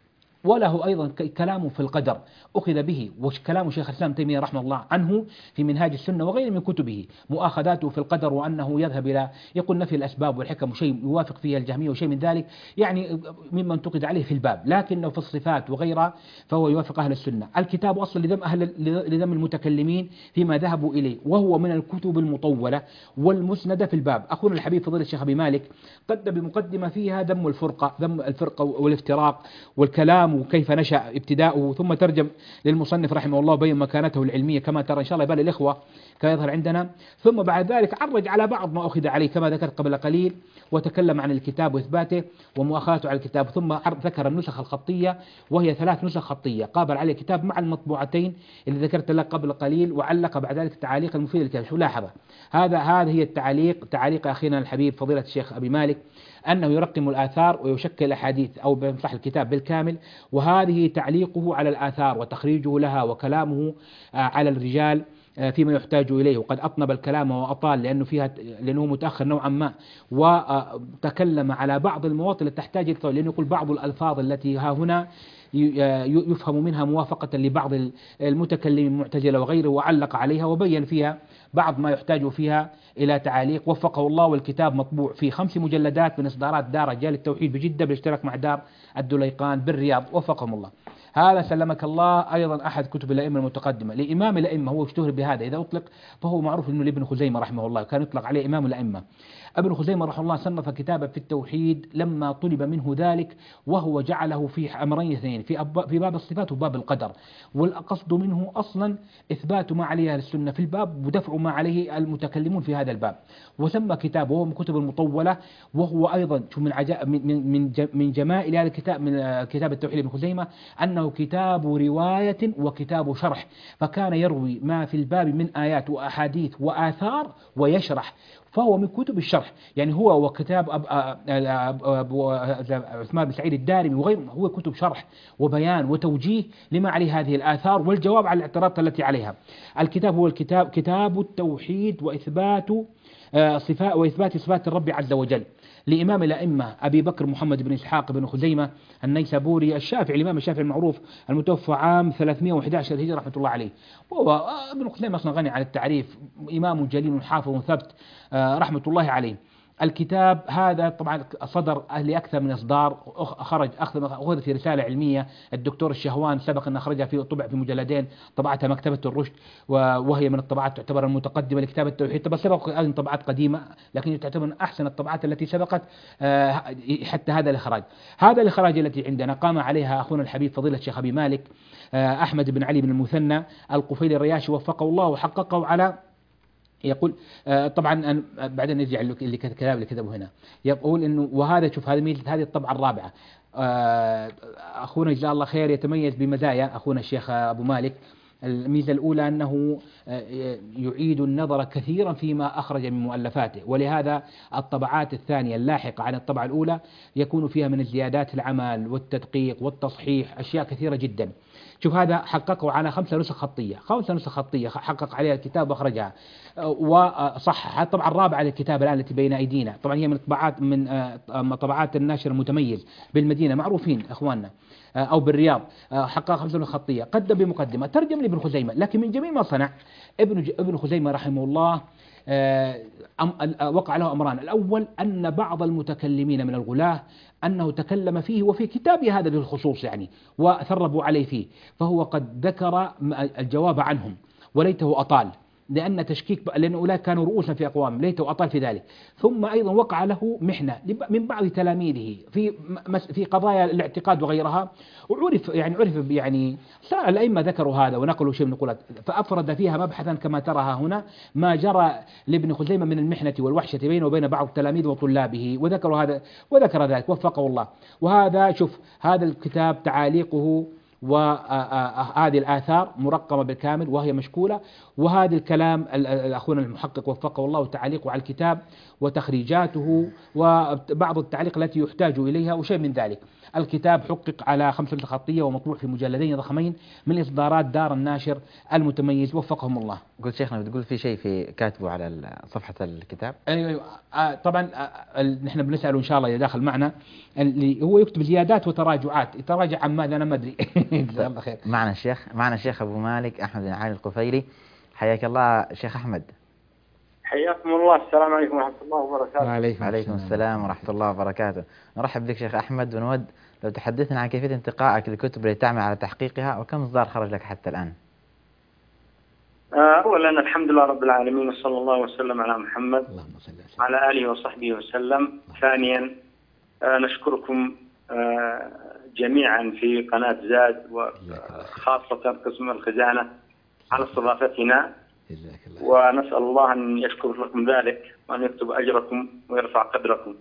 وله أيضا كلامه في القدر أخذ به، وكلام شيخ الإسلام تيمية رحمه الله عنه في منهاج السنة وغيره من كتبه مؤاخذاته في القدر، وأنه يذهب إلى يقول نفي الأسباب والحكم وشيء يوافق فيها الجهمية وشيء من ذلك، يعني مما انتقد عليه في الباب، لكنه في الصفات وغيرها فهو يوافق أهل السنة. الكتاب أصلا لذم أهل لذم المتكلمين فيما ذهبوا إليه، وهو من الكتب المطولة والمسندة في الباب. أخونا الحبيب فضيلة الشيخ أبي مالك قدم بمقدمة فيها ذم الفرقة ذم الفرقة والافتراق والكلام وكيف نشأ ابتداؤه، ثم ترجم للمصنف رحمه الله وبين مكانته العلمية كما ترى إن شاء الله يبان الإخوة كما يظهر عندنا، ثم بعد ذلك عرج على بعض ما أخذ عليه كما ذكرت قبل قليل وتكلم عن الكتاب وإثباته ومؤاخاته على الكتاب، ثم ذكر النسخ الخطية وهي ثلاث نسخ خطية قابل عليه الكتاب مع المطبوعتين اللي ذكرت لك قبل قليل، وعلق بعد ذلك التعاليق المفيدة للكتاب. شو لاحظة هذا هذه هي التعاليق تعاليق أخينا الحبيب فضيلة الشيخ أبي مالك أنه يرقم الآثار ويشكل أحاديث أو بينصح الكتاب بالكامل، وهذه تعليقه على الآثار وتخريجه لها وكلامه على الرجال فيما يحتاج إليه، وقد أطنب الكلام وأطال لأنه فيها لأنه متأخر نوعا ما، وتكلم على بعض المواطن التي تحتاج إلى، لأنه يقول بعض الألفاظ التي ها هنا يفهم منها موافقة لبعض المتكلمين المعتزلة وغيره، وعلق عليها وبين فيها بعض ما يحتاج فيها إلى تعاليق وفقه الله. والكتاب مطبوع في خمس مجلدات من إصدارات دار رجال التوحيد بجدة بالاشتراك مع دار الدليقان بالرياض وفقهم الله. هذا سلمك الله أيضا أحد كتب الأئمة المتقدمة لإمام الأئمة، هو اشتهر بهذا إذا أطلق فهو معروف أنه لابن خزيمة رحمه الله كان يطلق عليه إمام الأئمة. ابن خزيمة رحمه الله صنف كتابا في التوحيد لما طلب منه ذلك، وهو جعله في أمرين اثنين، في في باب الصفات وباب القدر، والقصد منه أصلا إثبات ما عليه أهل السنة في الباب ودفع ما عليه المتكلمون في هذا الباب. وسمى كتابه وهو من كتب المطولة، وهو أيضا شوف من عجائب من من من جمائل هذا الكتاب من كتاب التوحيد ابن خزيمة أنه كتاب رواية وكتاب شرح، فكان يروي ما في الباب من آيات وأحاديث وآثار ويشرح، فهو من كتب الشرح. يعني هو وكتاب أب أب أب عثمان بن سعيد الدارمي وغيره هو كتب شرح وبيان وتوجيه لما عليه هذه الآثار والجواب على الاعتراضات التي عليها. الكتاب هو الكتاب كتاب التوحيد وإثبات صفات وإثبات صفات الرب عز وجل لإمام الأئمة أبي بكر محمد بن إسحاق بن خزيمة النيسابوري الشافعي، الإمام الشافعي المعروف المتوفى عام ثلاثمائة وأحد عشر هجرة رحمة الله عليه. وهو ابن خزيمة أصلا غني عن التعريف، إمام جليل حافظ ثبت رحمة الله عليه. الكتاب هذا طبعا صدر لأكثر من إصدار، خرج أخذ في رسالة علمية الدكتور الشهوان سبق أن أخرجها في طبع في مجلدين، طبعتها مكتبة الرشد وهي من الطبعات تعتبر المتقدمة لكتاب التوحيد. طبعا سبق أيضا طبعات قديمة لكن تعتبر من أحسن الطبعات التي سبقت حتى هذا الإخراج. هذا الإخراج التي عندنا قام عليها أخونا الحبيب فضيلة الشيخ أبي مالك أحمد بن علي بن المثنى القفيلي الرياشي وفقه الله وحققه على يقول طبعا بعدين نرجع اللي كتاب اللي كتبه هنا، يقول انه وهذا شوف هذه ميزه هذه الطبعه الرابعه. اخونا جزاه الله خير يتميز بمزايا اخونا الشيخ ابو مالك. الميزه الاولى انه يعيد النظر كثيرا فيما اخرج من مؤلفاته، ولهذا الطبعات الثانيه اللاحقه عن الطبعه الاولى يكون فيها من الزيادات العمل والتدقيق والتصحيح اشياء كثيره جدا. شوف هذا حققه على خمسة نسخ خطية، خمسة نسخ خطية حقق عليها الكتاب وأخرجها وصححها. الطبعة الرابعة للكتاب الآن التي بين أيدينا طبعا هي من طبعات من طبعات الناشر المتميز بالمدينة معروفين إخواننا أو بالرياض، حقق خمسة نسخ خطية. قدم بمقدمة ترجم لابن خزيمة، لكن من جميع ما صنع ابن ابن خزيمة رحمه الله وقع له أمران. الأول أن بعض المتكلمين من الغلاة أنه تكلم فيه وفي كتابه هذا بالخصوص يعني وثربوا عليه فيه، فهو قد ذكر الجواب عنهم وليته أطال، لأن تشكيك لأن أولئك كانوا رؤوسا في أقوام ليته أطال في ذلك. ثم أيضا وقع له محنة من بعض تلاميذه في في قضايا الاعتقاد وغيرها، وعرف يعني عرف يعني صار الأئمة ذكروا هذا ونقلوا شيء من نقولات، فأفرد فيها مبحثا كما تراها هنا ما جرى لابن خزيمة من المحنة والوحشة بينه وبين بعض التلاميذ وطلابه، وذكروا هذا وذكر ذلك وفقه الله. وهذا شوف هذا الكتاب تعاليقه وهذه الآثار مرقمة بالكامل وهي مشكولة، وهذا الكلام أخونا المحقق وفقه الله تعليقه على الكتاب وتخريجاته وبعض التعليق التي يحتاج إليها وشيء من ذلك. الكتاب حقق على خمسة خطية ومطبوع في مجلدين ضخمين من إصدارات دار الناشر المتميز وفقهم الله. قلت شيخنا بتقول في شيء في كاتبه على صفحة الكتاب؟ أيوة آه طبعا آه نحن بنسأله إن شاء الله إذا داخل معنا اللي هو يكتب زيادات وتراجعات، يتراجع عن ماذا أنا ما أدري. جزاه الله خير. معنا الشيخ معنا الشيخ أبو مالك أحمد بن علي القفيلي، حياك الله شيخ أحمد. حياكم الله. السلام عليكم ورحمة الله وبركاته. وعليكم عليكم السلام ورحمة الله وبركاته. نرحب بك شيخ أحمد، ونود لو تحدثنا عن كيفية انتقائك للكتب التي تعمل على تحقيقها، وكم إصدار خرج لك حتى الآن؟ أولا الحمد لله رب العالمين وصلى الله وسلم على محمد وعلى آله وصحبه وسلم. ثانيا نشكركم جميعا في قناة زاد وخاصة قسم الخزانة على استضافتنا، ونسأل الله أن يشكر لكم ذلك وأن يكتب أجركم ويرفع قدركم.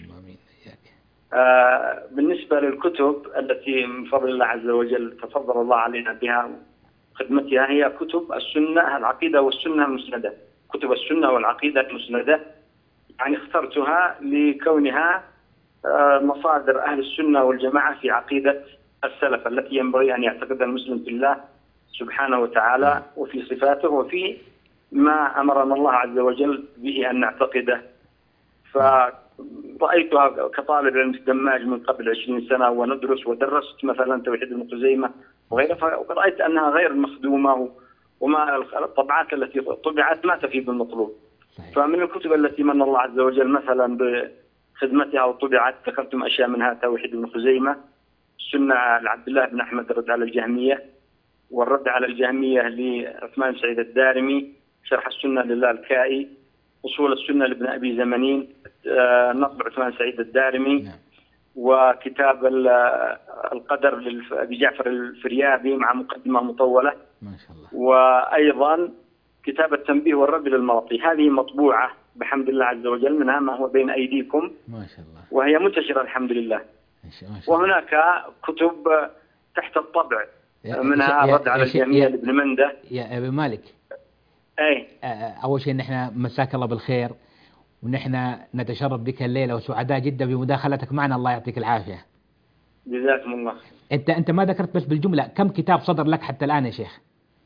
آه بالنسبة للكتب التي من فضل الله عز وجل تفضل الله علينا بها خدمتها هي كتب السنة العقيدة والسنة المسندة، كتب السنة والعقيدة المسندة. يعني اخترتها لكونها آه مصادر أهل السنة والجماعة في عقيدة السلف التي ينبغي أن يعتقد المسلم في الله سبحانه وتعالى وفي صفاته وفي ما أمرنا الله عز وجل به أن نعتقده. فرأيتها كطالب علم دماج من قبل عشرين سنة وندرس ودرست مثلا توحيد ابن خزيمة وغيرها، فرأيت أنها غير مخدومة وما الطبعات التي طبعت ما تفيد المطلوب. فمن الكتب التي من الله عز وجل مثلا بخدمتها وطبعت ذكرتم أشياء منها توحيد ابن خزيمة، السنة لعبد الله بن أحمد الرد على الجهمية، والرد على الجهمية لعثمان بن سعيد الدارمي، شرح السنة لله الكائي، أصول السنة لابن أبي زمنين، نصب عثمان سعيد الدارمي، نعم. وكتاب القدر لأبي جعفر الفريابي مع مقدمة مطولة، ما شاء الله. وأيضا كتاب التنبيه والرد للمواطي، هذه مطبوعة بحمد الله عز وجل، منها ما هو بين أيديكم ما شاء الله، وهي منتشرة الحمد لله. ما شاء الله. وهناك كتب تحت الطبع، منها الرد على الجميع لابن منده. يا أبي مالك، أي أول شيء نحن مساك الله بالخير، ونحن نتشرف بك الليلة وسعداء جدا بمداخلتك معنا، الله يعطيك العافية. جزاكم الله. أنت أنت ما ذكرت بس بالجملة كم كتاب صدر لك حتى الآن يا شيخ؟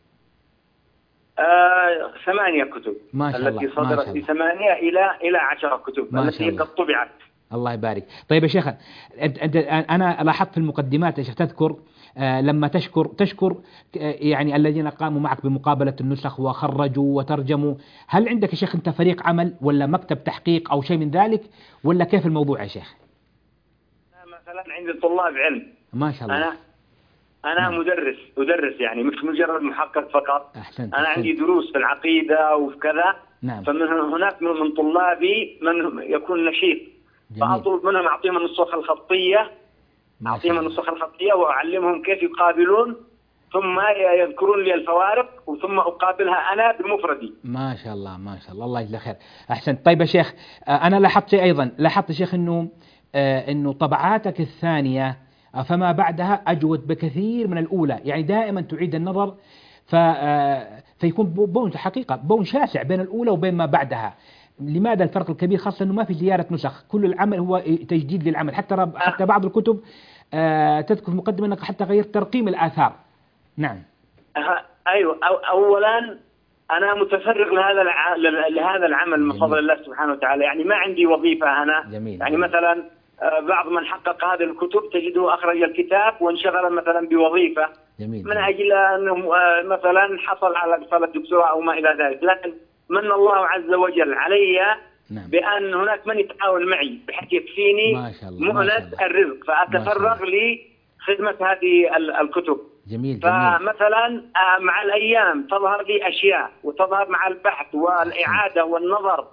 آه، ثمانية كتب. ما شاء الله. التي صدرت في ثمانية إلى إلى عشرة كتب التي قد طبعت. الله يبارك. طيب يا شيخ، أنت أنت أنا لاحظت في المقدمات يا شيخ تذكر آه لما تشكر تشكر آه يعني الذين قاموا معك بمقابلة النسخ وخرجوا وترجموا، هل عندك يا شيخ أنت فريق عمل ولا مكتب تحقيق أو شيء من ذلك، ولا كيف الموضوع يا شيخ؟ أنا مثلا عندي طلاب علم. ما شاء الله. أنا أنا نعم. مدرس أدرس يعني مش مجرد محقق فقط. أحسنت. أنا عندي دروس في العقيدة وفي كذا. نعم. فمن هناك من طلابي من يكون نشيط، فأطلب منهم أعطيهم النسخ الخطية أعطيهم النسخ الخطية وأعلمهم كيف يقابلون، ثم يذكرون لي الفوارق وثم أقابلها أنا بمفردي. ما شاء الله ما شاء الله، الله يجزاك خير. أحسنت. طيب يا شيخ، أنا لاحظت شيء أيضا، لاحظت يا شيخ إنه إنه طبعاتك الثانية فما بعدها أجود بكثير من الأولى، يعني دائما تعيد النظر ف فيكون بون حقيقة بون شاسع بين الأولى وبين ما بعدها. لماذا الفرق الكبير، خاصة أنه ما في زيارة نسخ، كل العمل هو تجديد للعمل، حتى رب حتى بعض الكتب آه تذكر في مقدمة أنك حتى غيرت ترقيم الآثار. نعم. أه أيوة. أو أولا أنا متفرغ لهذا الع... لهذا العمل من فضل الله سبحانه وتعالى، يعني ما عندي وظيفة أنا. جميل. يعني مثلا بعض من حقق هذه الكتب تجده أخرج الكتاب وانشغل مثلا بوظيفة. جميل. من أجل أنه مثلا حصل على رسالة دكتوراه أو ما إلى ذلك، لكن من الله عز وجل علي. نعم. بأن هناك من يتعاون معي بحيث يكفيني مؤنة الرزق، فأتفرغ لخدمة هذه الكتب. جميل. فمثلا مع الأيام تظهر لي أشياء وتظهر مع البحث والإعادة والنظر،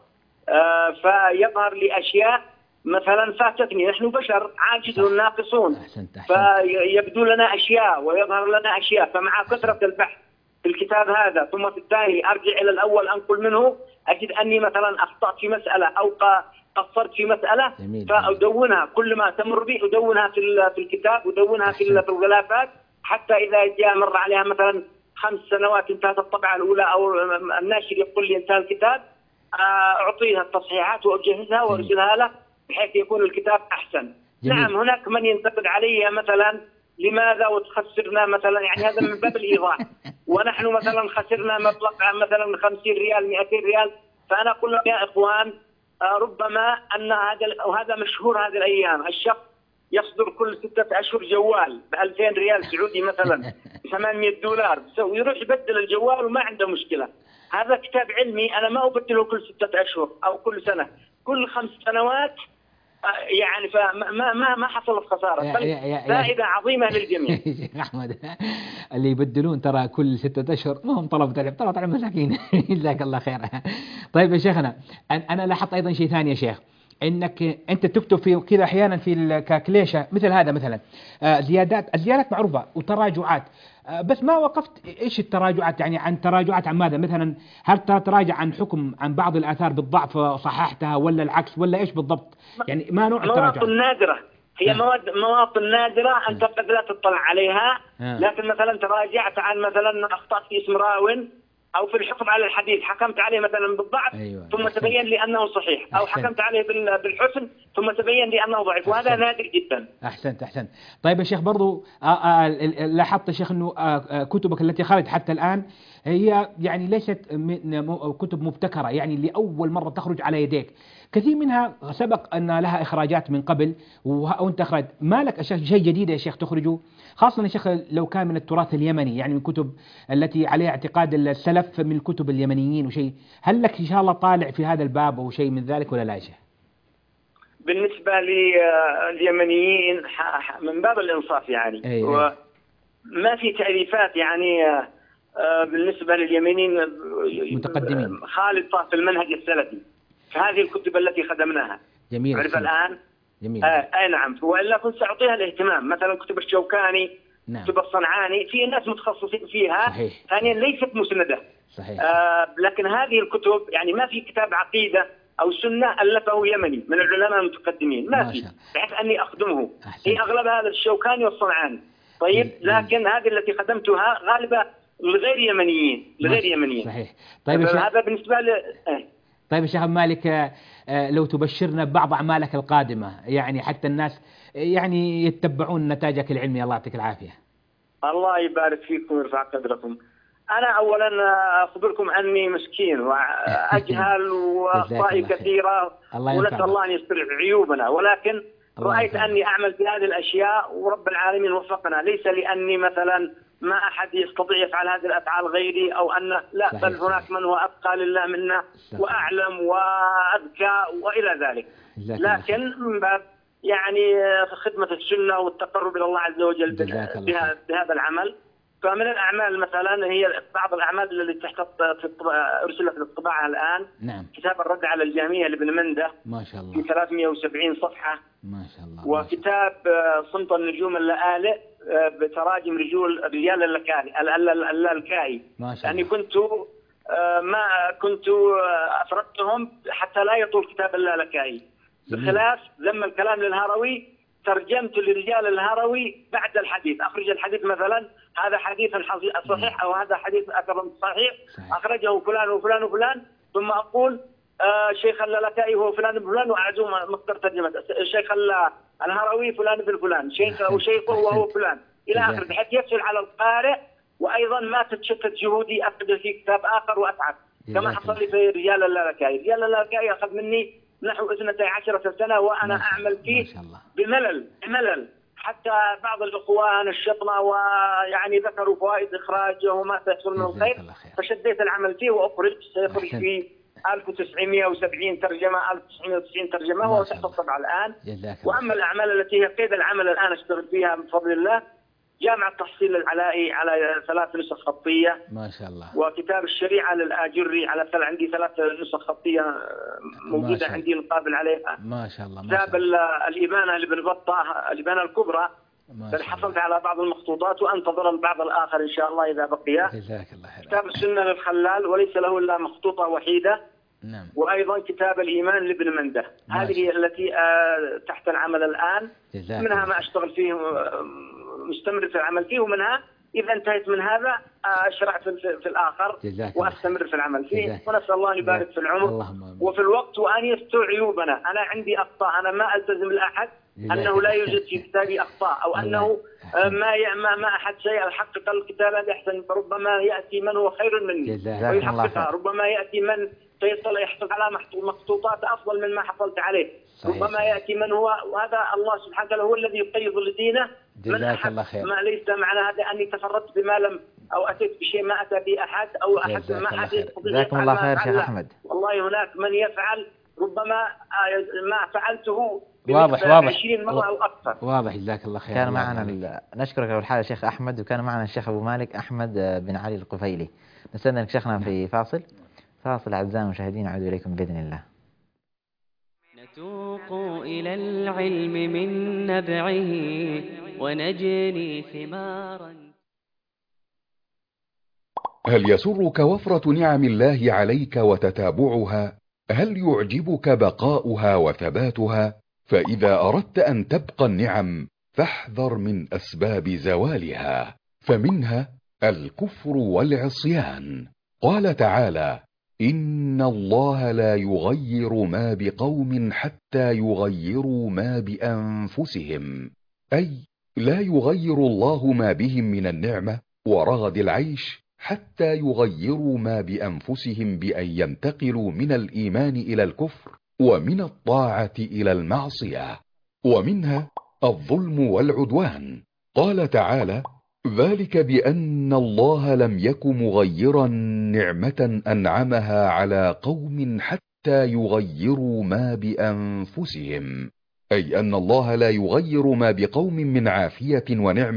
فيظهر لي أشياء مثلا فاتتني، نحن بشر عاجزون ناقصون. أحسنت. أحسنت. فيبدو لنا أشياء ويظهر لنا أشياء، فمع كثرة البحث في الكتاب هذا ثم في الثاني أرجع إلى الأول أنقل منه، أجد أني مثلا أخطأت في مسألة أو قصرت في مسألة. جميل. فأدونها كل ما تمر بي أدونها في في الكتاب، أدونها في الغلافات، حتى إذا جاء مر عليها مثلا خمس سنوات انتهت الطبعة الأولى أو الناشر يقول لي انتهى الكتاب، أعطيها التصحيحات وأجهزها وأرسلها له بحيث يكون الكتاب أحسن. جميل. نعم. هناك من ينتقد علي مثلا لماذا وتخسرنا مثلا، يعني هذا من باب الإيضاح. ونحن مثلا خسرنا مبلغ مثلا خمسين ريال مئتين ريال، فأنا أقول لهم يا إخوان ربما أن هذا وهذا مشهور هذه الأيام، الشخص يصدر كل ستة أشهر جوال بألفين ريال سعودي مثلا ثمانمئة دولار، ويروح يبدل الجوال وما عنده مشكلة. هذا كتاب علمي أنا ما أبدله كل ستة أشهر أو كل سنة، كل خمس سنوات، يعني فما ما ما حصلت خسارة، فائدة عظيمة للجميع. أحمد، اللي يبدلون ترى كل ستة أشهر ما هم طلبة علم، طلبة علم مساكين. جزاك الله خير. طيب يا شيخنا، أنا لاحظت أيضا شيء ثاني يا شيخ، إنك أنت تكتب في كذا أحيانا في الكالكليشة مثل هذا مثلا زيادات، الزيادات معروفة وتراجعات، بس ما وقفت إيش التراجعات، يعني عن تراجعات عن ماذا مثلا، هل تراجع عن حكم عن بعض الآثار بالضعف صححتها ولا العكس ولا إيش بالضبط، يعني ما نوع التراجع؟ مواطن نادرة، هي مواد مواطن نادرة أنت قد لا تطلع عليها، لكن مثلا تراجعت عن مثلا أخطأت في اسم راو أو في الحكم على الحديث حكمت عليه مثلا بالضعف. أيوة. ثم تبين لي أنه صحيح، أو أحسنت. حكمت عليه بالحسن ثم تبين لي أنه ضعيف، وهذا أحسنت. نادر جدا. أحسنت أحسنت. طيب يا شيخ برضو لاحظت يا شيخ أنه كتبك التي خرجت حتى الآن هي يعني ليست كتب مبتكرة، يعني لأول مرة تخرج على يديك، كثير منها سبق أن لها إخراجات من قبل وأنت أخرج، ما لك شيء جديد يا شيخ تخرجه، خاصة يا شيخ لو كان من التراث اليمني، يعني من كتب التي عليها اعتقاد السلف من الكتب اليمنيين وشيء، هل لك إن شاء الله طالع في هذا الباب أو شيء من ذلك ولا لا يا شيخ؟ بالنسبة لليمنيين من باب الإنصاف يعني، أيوة. ما في تأليفات يعني بالنسبة لليمينيين متقدمين خالطة في المنهج السلفي، فهذه الكتب التي خدمناها. جميل. عرف الآن؟ جميل. آه أي نعم. وإلا كنت سأعطيها الاهتمام، مثلا كتب الشوكاني، نعم. كتب الصنعاني، في ناس متخصصين فيها. صحيح. ثانيا ليست مسندة. صحيح. آه لكن هذه الكتب يعني ما في كتاب عقيدة أو سنة ألفه يمني من العلماء المتقدمين، ما في، بحيث أني أخدمه. أحسن. هي أغلبها الشوكاني والصنعاني. طيب لكن هذه التي خدمتها غالبا لغير يمنيين، لغير يمنيين. صحيح. طيب هذا بالنسبة ل طيب الشيخ أبو مالك، لو تبشرنا ببعض أعمالك القادمة، يعني حتى الناس يعني يتبعون نتاجك العلمي. الله يعطيك العافية. الله يبارك فيكم ويرفع قدركم. أنا أولا أخبركم أني مسكين وأجهل وأخطائي كثيرة، ونسأل الله أن يستر عيوبنا، ولكن رأيت أني أعمل في هذه الأشياء ورب العالمين وفقنا. ليس لأني مثلا ما أحد يستطيع يفعل هذه الأفعال غيري أو أن لا، بل هناك من هو أتقى لله منا وأعلم وأذكى وإلى ذلك، لكن من باب يعني خدمة السنة والتقرب إلى الله عز وجل بهذا العمل. فمن الأعمال مثلا هي بعض الأعمال اللي تحت أرسلت للطباعة الآن. نعم. كتاب الرد على الجهمية لابن منده، ما شاء الله، في ثلاثمئة وسبعين صفحة. ما شاء الله. وكتاب صمت النجوم اللآلئ بتراجم رجول رجال اللالكائي. ما شاء الله. يعني كنت ما كنت أفردتهم حتى لا يطول كتاب اللالكائي، بخلاف ذم الكلام للهروي ترجمت لرجال الهروي بعد الحديث. أخرج الحديث مثلا هذا حديث صحيح أو هذا حديث أثر صحيح أخرجه فلان وفلان وفلان، ثم أقول آه شيخ اللالكائي هو فلان بن فلان وأعزوم مقدر ترجمة الشيخ الهروي فلان بن فلان، شيخ أو شيخه وهو فلان إلى آخر، بحيث يسهل على القارئ، وأيضا ما تتشتت جهودي أفقد في كتاب آخر وأتعب كما حصل لي في رجال اللالكائي. رجال اللالكائي أخذ مني نحو اثنتي عشرة سنة وأنا أعمل فيه بملل بملل، حتى بعض الإخوان الشطنة ويعني ذكروا فوائد إخراجه وما سيحصل من الخير، فشديت العمل فيه وأخرج. سيخرج فيه ألف وتسعمئة وسبعين ترجمة، ألف وتسعمئة وتسعين ترجمة، وهو تحت الطبع الآن. وأما الأعمال التي هي قيد العمل الآن أشتغل فيها بفضل الله، جامع التحصيل العلائي على ثلاث نسخ خطية ما شاء الله، وكتاب الشريعة للآجري على عندي ثلاث نسخ خطية موجودة عندي نقابل عليها. ما شاء الله. كتاب الإبانة لابن بطة، الإبانة الكبرى، بل حصلت على بعض المخطوطات وأنتظر بعض الآخر إن شاء الله إذا بقي. جزاك الله خير. كتاب السنة للخلال وليس له إلا مخطوطة وحيدة. نعم. وأيضا كتاب الإيمان لابن منده. هذه هي التي آه تحت العمل الآن. منها ما أشتغل فيه مستمر في العمل فيه، ومنها إذا انتهيت من هذا أشرع في, في الآخر وأستمر في العمل فيه. ونسأل الله أن يبارك في العمر وفي الوقت وأن يستر عيوبنا. أنا عندي أخطاء، أنا ما ألتزم لأحد أنه لا يوجد في كتابي أخطاء أو أنه ما ما ما أحد شيء الحقق الكتاب بأحسن، ربما يأتي من هو خير مني ويحققها، ربما يأتي من سيصل يحصل على مخطوطات أفضل من ما حصلت عليه، ربما يأتي من هو، وهذا الله سبحانه وتعالى هو الذي يقيض لدينه من أحد. ما ليس معنى هذا أني تفردت بما لم أو أتيت بشيء ما أتى به أحد أو أحد ما أحد يستطيع جزاكم الله خير شيخ أحمد. والله هناك من يفعل ربما ما فعلته واضح واضح عشرين مرة أو أكثر. واضح. جزاك الله خير. كان معنا ال... نشكرك أول حاجة شيخ أحمد، وكان معنا الشيخ أبو مالك أحمد بن علي القفيلي. نستأذنك شيخنا في فاصل فاصل أعزائنا المشاهدين، نعود إليكم بإذن الله. نتوق إلى العلم من نبعه ونجني ثمارا. هل يسرك وفرة نعم الله عليك وتتابعها؟ هل يعجبك بقاؤها وثباتها؟ فإذا أردت أن تبقى النعم فاحذر من أسباب زوالها، فمنها الكفر والعصيان. قال تعالى: إن الله لا يغير ما بقوم حتى يغيروا ما بأنفسهم، أي لا يغير الله ما بهم من النعمة ورغد العيش حتى يغيروا ما بأنفسهم بأن ينتقلوا من الإيمان إلى الكفر ومن الطاعة إلى المعصية. ومنها الظلم والعدوان. قال تعالى: ذلك بأن الله لم يك مغيرا نعمة أنعمها على قوم حتى يغيروا ما بأنفسهم، أي أن الله لا يغير ما بقوم من عافية ونعمة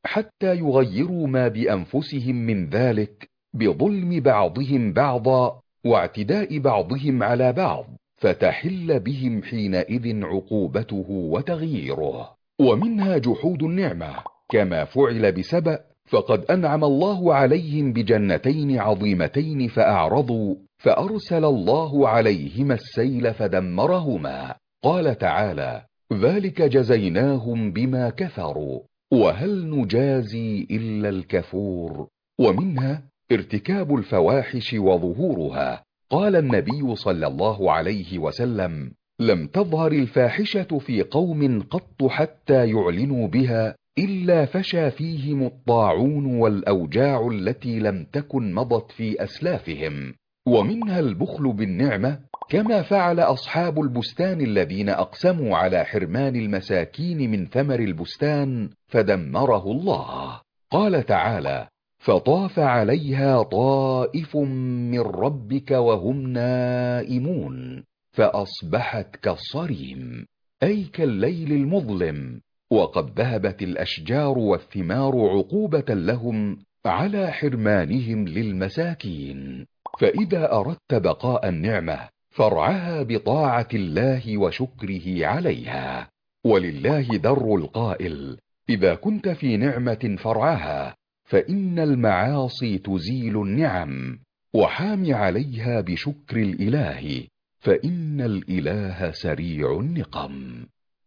حتى يغيروا ما بأنفسهم من ذلك بظلم بعضهم بعضا واعتداء بعضهم على بعض، فتحل بهم حينئذ عقوبته وتغييره. ومنها جحود النعمة كما فعل بسبأ، فقد أنعم الله عليهم بجنتين عظيمتين فأعرضوا فأرسل الله عليهما السيل فدمرهما. قال تعالى: ذلك جزيناهم بما كفروا وهل نجازي إلا الكفور. ومنها ارتكاب الفواحش وظهورها. قال النبي صلى الله عليه وسلم: لم تظهر الفاحشة في قوم قط حتى يعلنوا بها إلا فشى فيهم الطاعون والأوجاع التي لم تكن مضت في أسلافهم. ومنها البخل بالنعمة كما فعل أصحاب البستان الذين أقسموا على حرمان المساكين من ثمر البستان فدمره الله. قال تعالى: فطاف عليها طائف من ربك وهم نائمون فأصبحت كالصريم، أي كالليل المظلم. وقد ذهبت الأشجار والثمار عقوبة لهم على حرمانهم للمساكين. فإذا أردت بقاء النعمة فرعها بطاعة الله وشكره عليها. ولله در القائل: إذا كنت في نعمة فرعها، فإن المعاصي تزيل النعم، وحام عليها بشكر الإله، فإن الإله سريع النقم.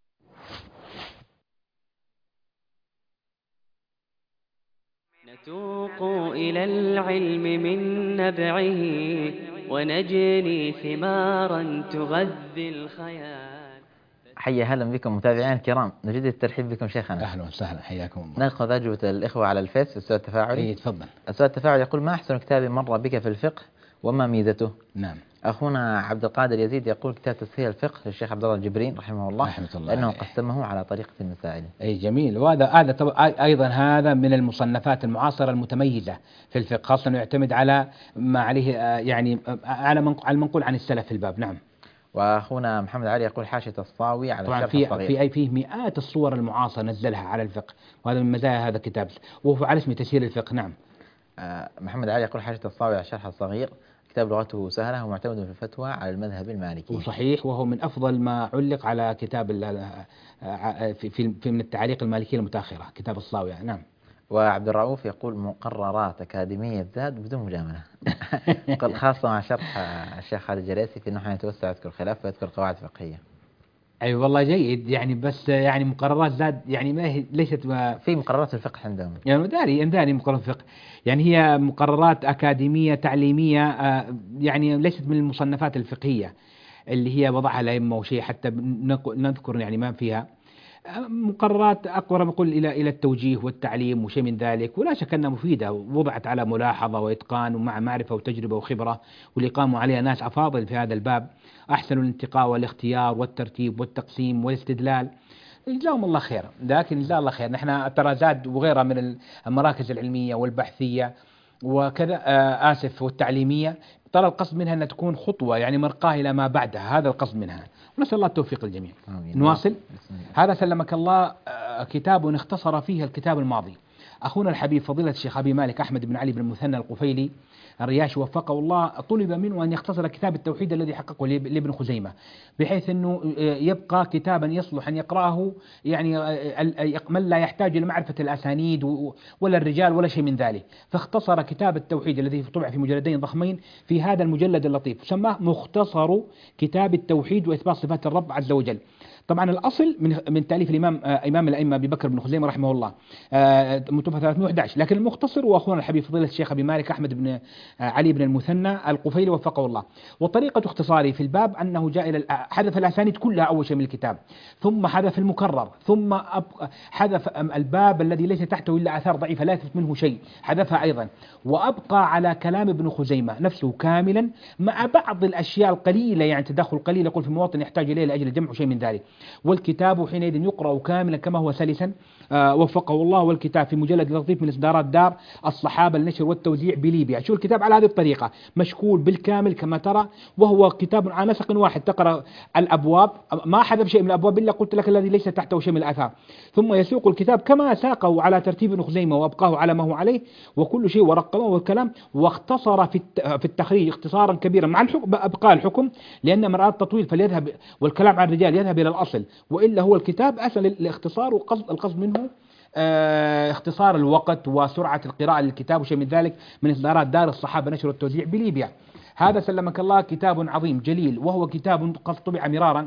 نتوق إلى العلم من نبعه ونجني ثمارا تغذي الخيال. حيا هلا بكم متابعينا الكرام، نجد الترحيب بكم شيخنا. أهلا وسهلا، حياكم الله. ناخذ أجوبة الإخوة على الفيس في السؤال التفاعلي. إيه تفضل. السؤال التفاعلي يقول: ما أحسن كتاب مر بك في الفقه وما ميزته؟ نعم. أخونا عبد القادر يزيد يقول: كتاب تسهيل الفقه للشيخ عبد الله الجبرين رحمه الله، رحمة الله، لأنه عليه. قسمه على طريقة المسائل. أي جميل. وهذا هذا طبعا أيضا هذا من المصنفات المعاصرة المتميزة في الفقه، خاصة أنه يعتمد على ما عليه يعني على المنقول عن السلف في الباب. نعم. وأخونا محمد علي يقول: حاشية الصاوي على طبعا الشرح في الصغير. في أي فيه مئات الصور المعاصرة نزلها على الفقه، وهذا من مزايا هذا الكتاب، وهو على اسم تسهيل الفقه. نعم. آه محمد علي يقول: حاشية الصاوي على الشرح الصغير كتاب لغته سهلة ومعتمد في الفتوى على المذهب المالكي. وصحيح، وهو من أفضل ما علق على كتاب في في من التعاليق المالكية المتأخرة، كتاب الصاوي. نعم. وعبد الرؤوف يقول: مقررات أكاديمية زاد بدون مجاملة. قل خاصة مع شرح الشيخ خالد الجريسي في أنه يتوسع يذكر خلاف ويذكر قواعد فقهية. أي أيوة والله جيد يعني، بس يعني مقررات زاد يعني ما هي ليست ما في مقررات الفقه عندهم يعني داري داري مقررات الفقه يعني هي مقررات أكاديمية تعليمية يعني ليست من المصنفات الفقهية اللي هي وضعها الأئمة وشيء حتى نذكر يعني ما فيها مقررات أقرب نقول إلى إلى التوجيه والتعليم وشيء من ذلك، ولا شك أنها مفيدة، وضعت على ملاحظة وإتقان ومع معرفة وتجربة وخبرة، واللي قاموا عليها ناس أفاضل في هذا الباب، أحسنوا الانتقاء والاختيار والترتيب والتقسيم والاستدلال، جزاهم الله خير. لكن جزاه الله خير، نحن ترى زاد وغيرها من المراكز العلمية والبحثية وكذا آه آسف والتعليمية، ترى القصد منها أن تكون خطوة يعني مرقاة إلى ما بعدها، هذا القصد منها، ونسأل الله التوفيق للجميع. آمين. نواصل. هذا سلمك الله كتاب اختصر فيه الكتاب الماضي. أخونا الحبيب فضيلة الشيخ أبي مالك أحمد بن علي بن المثنى القفيلي الرياشي وفقه الله، طلب منه أن يختصر كتاب التوحيد الذي حققه لابن خزيمة، بحيث أنه يبقى كتابا يصلح أن يقرأه يعني من لا يحتاج إلى معرفة الأسانيد ولا الرجال ولا شيء من ذلك، فاختصر كتاب التوحيد الذي طبع في مجلدين ضخمين في هذا المجلد اللطيف، سماه مختصر كتاب التوحيد وإثبات صفات الرب عز وجل. طبعا الأصل من من تأليف الإمام آه إمام الأئمة أبي بكر بن خزيمة رحمه الله آه متوفى ثلاثمائة وأحد عشر، لكن المختصر وأخونا الحبيب فضيلة الشيخ أبي مالك أحمد بن آه علي بن المثنى القفيلي وفقه الله. وطريقة اختصاره في الباب أنه جاء إلى حذف الأسانيد كلها أول شيء من الكتاب، ثم حذف المكرر، ثم حذف الباب الذي ليس تحته إلا آثار ضعيفة لا يثبت منه شيء حذفها أيضا، وأبقى على كلام ابن خزيمة نفسه كاملا مع بعض الأشياء القليلة يعني تدخل قليل يقول في مواطن يحتاج إليه لأجل الجمع وشيء من ذلك، والكتاب حينئذ يقرأ كاملا كما هو سلسا آه وفقه الله. والكتاب في مجلد لطيف من إصدارات دار الصحابة للنشر والتوزيع بليبيا. شو الكتاب على هذه الطريقة مشكول بالكامل كما ترى، وهو كتاب على نسق واحد، تقرأ الأبواب، ما حذف شيء من الأبواب إلا قلت لك الذي ليس تحته شيء من الآثار، ثم يسوق الكتاب كما ساقه على ترتيب ابن خزيمة وأبقاه على ما هو عليه وكل شيء ورقمه والكلام، واختصر في في التخريج اختصارا كبيرا مع الحكم أبقاء الحكم، لأن من أراد التطويل فليذهب والكلام عن الرجال يذهب إلى الأصل، وإلا هو الكتاب أسهل الاختصار، وقصد القصد منه اه اختصار الوقت وسرعة القراءة للكتاب وشيء من ذلك، من إصدارات دار الصحابة نشر والتوزيع بليبيا. هذا سلمك الله كتاب عظيم جليل، وهو كتاب قد طبع مرارا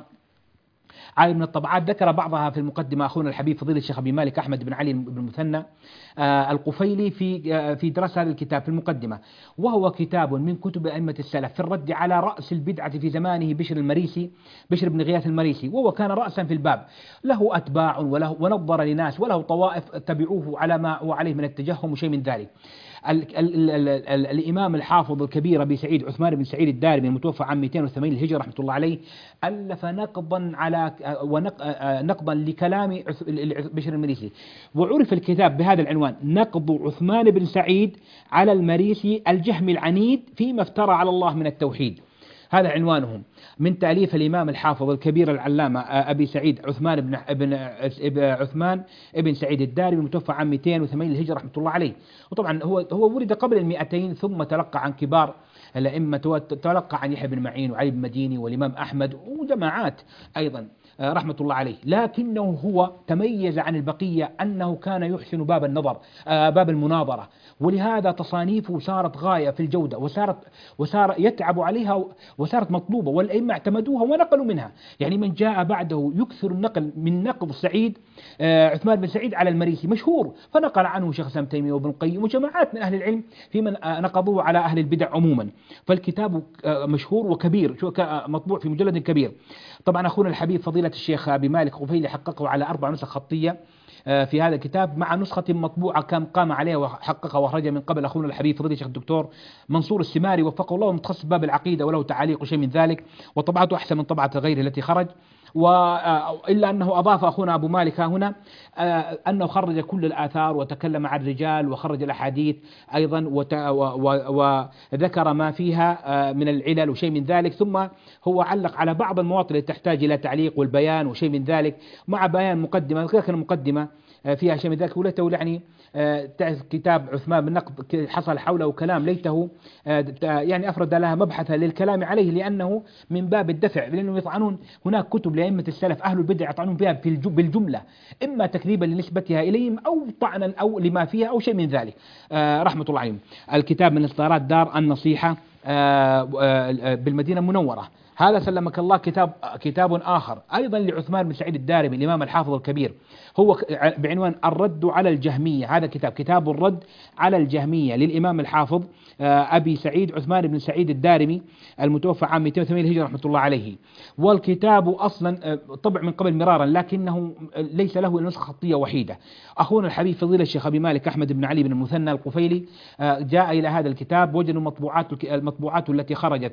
عدد من الطبعات، ذكر بعضها في المقدمة أخونا الحبيب فضيلة الشيخ أبي مالك أحمد بن علي بن المثنى آه القفيلي في آه في دراسة هذا الكتاب في المقدمة. وهو كتاب من كتب أئمة السلف في الرد على رأس البدعة في زمانه بشر المريسي، بشر بن غياث المريسي، وهو كان رأسا في الباب، له أتباع وله ونظر لناس وله طوائف تبعوه على ما هو عليه من التجهم وشيء من ذلك. ال ال ال ال الإمام الحافظ الكبير أبي سعيد عثمان بن سعيد الدارمي المتوفى عام مئتين وثمانين الهجرة رحمة الله عليه، ألف نقضا على ونقضا لكلام بشر المريسي، وعرف الكتاب بهذا العنوان: نقض عثمان بن سعيد على المريسي الجهمي العنيد فيما افترى على الله من التوحيد. هذا عنوانهم، من تأليف الإمام الحافظ الكبير العلامة أبي سعيد عثمان بن ابن عثمان ابن سعيد الدارمي المتوفى عام مئتين وثمانين الهجرة رحمة الله عليه. وطبعا هو هو ولد قبل المئتين، ثم تلقى عن كبار الأئمة، تلقى عن يحيى بن معين وعلي بن مديني والإمام أحمد وجماعات أيضا رحمة الله عليه، لكنه هو تميز عن البقية أنه كان يحسن باب النظر باب المناظرة، ولهذا تصانيفه صارت غاية في الجودة، وصارت وصار يتعب عليها وصارت مطلوبة، والأئمة اعتمدوها ونقلوا منها. يعني من جاء بعده يكثر النقل من نقض سعيد عثمان بن سعيد على المريسي مشهور، فنقل عنه شيخ الإسلام تيمية وابن القيم وجماعات من أهل العلم في من نقضوه على أهل البدع عموما. فالكتاب مشهور وكبير، مطبوع في مجلد كبير. طبعا أخونا الحبيب فضيلة الشيخ أبي مالك قفيلي حققه على أربع نسخ خطية في هذا الكتاب، مع نسخة مطبوعة كان قام عليها وحققها وأخرجها من قبل أخونا الحبيب فضيلة الشيخ الدكتور منصور السماري وفقه الله، متخصص باب العقيدة وله تعاليق وشيء من ذلك، وطبعته أحسن من طبعة غيره التي خرج. وإلا أنه أضاف أخونا أبو مالك هنا أنه خرج كل الآثار وتكلم عن الرجال وخرج الأحاديث أيضا وذكر ما فيها من العلل وشيء من ذلك، ثم هو علق على بعض المواطن التي تحتاج إلى تعليق والبيان وشيء من ذلك، مع بيان مقدمة، لكن المقدمة فيها شيء من ذلك. وليته يعني تعرف كتاب عثمان بن نقض حصل حوله كلام، ليته يعني أفرد لها مبحثا للكلام عليه، لأنه من باب الدفع، لأنه يطعنون هناك كتب لأئمة السلف أهل البدع يطعنون بها في بالجملة، إما تكذيبا لنسبتها إليهم أو طعنا أو لما فيها أو شيء من ذلك رحمة الله عليهم. الكتاب من إصدارات دار النصيحة بالمدينة المنورة. هذا سلمك الله كتاب كتاب آخر أيضا لعثمان بن سعيد الدارمي الإمام الحافظ الكبير، هو بعنوان الرد على الجهمية. هذا كتاب كتاب الرد على الجهمية للإمام الحافظ أبي سعيد عثمان بن سعيد الدارمي المتوفى عام مئتين وثمانين الهجرة رحمة الله عليه. والكتاب أصلا طبع من قبل مرارا، لكنه ليس له إلا نسخة خطية وحيدة. أخونا الحبيب فضيلة الشيخ أبي مالك أحمد بن علي بن المثنى القفيلي جاء إلى هذا الكتاب، وجدوا المطبوعات المطبوعات التي خرجت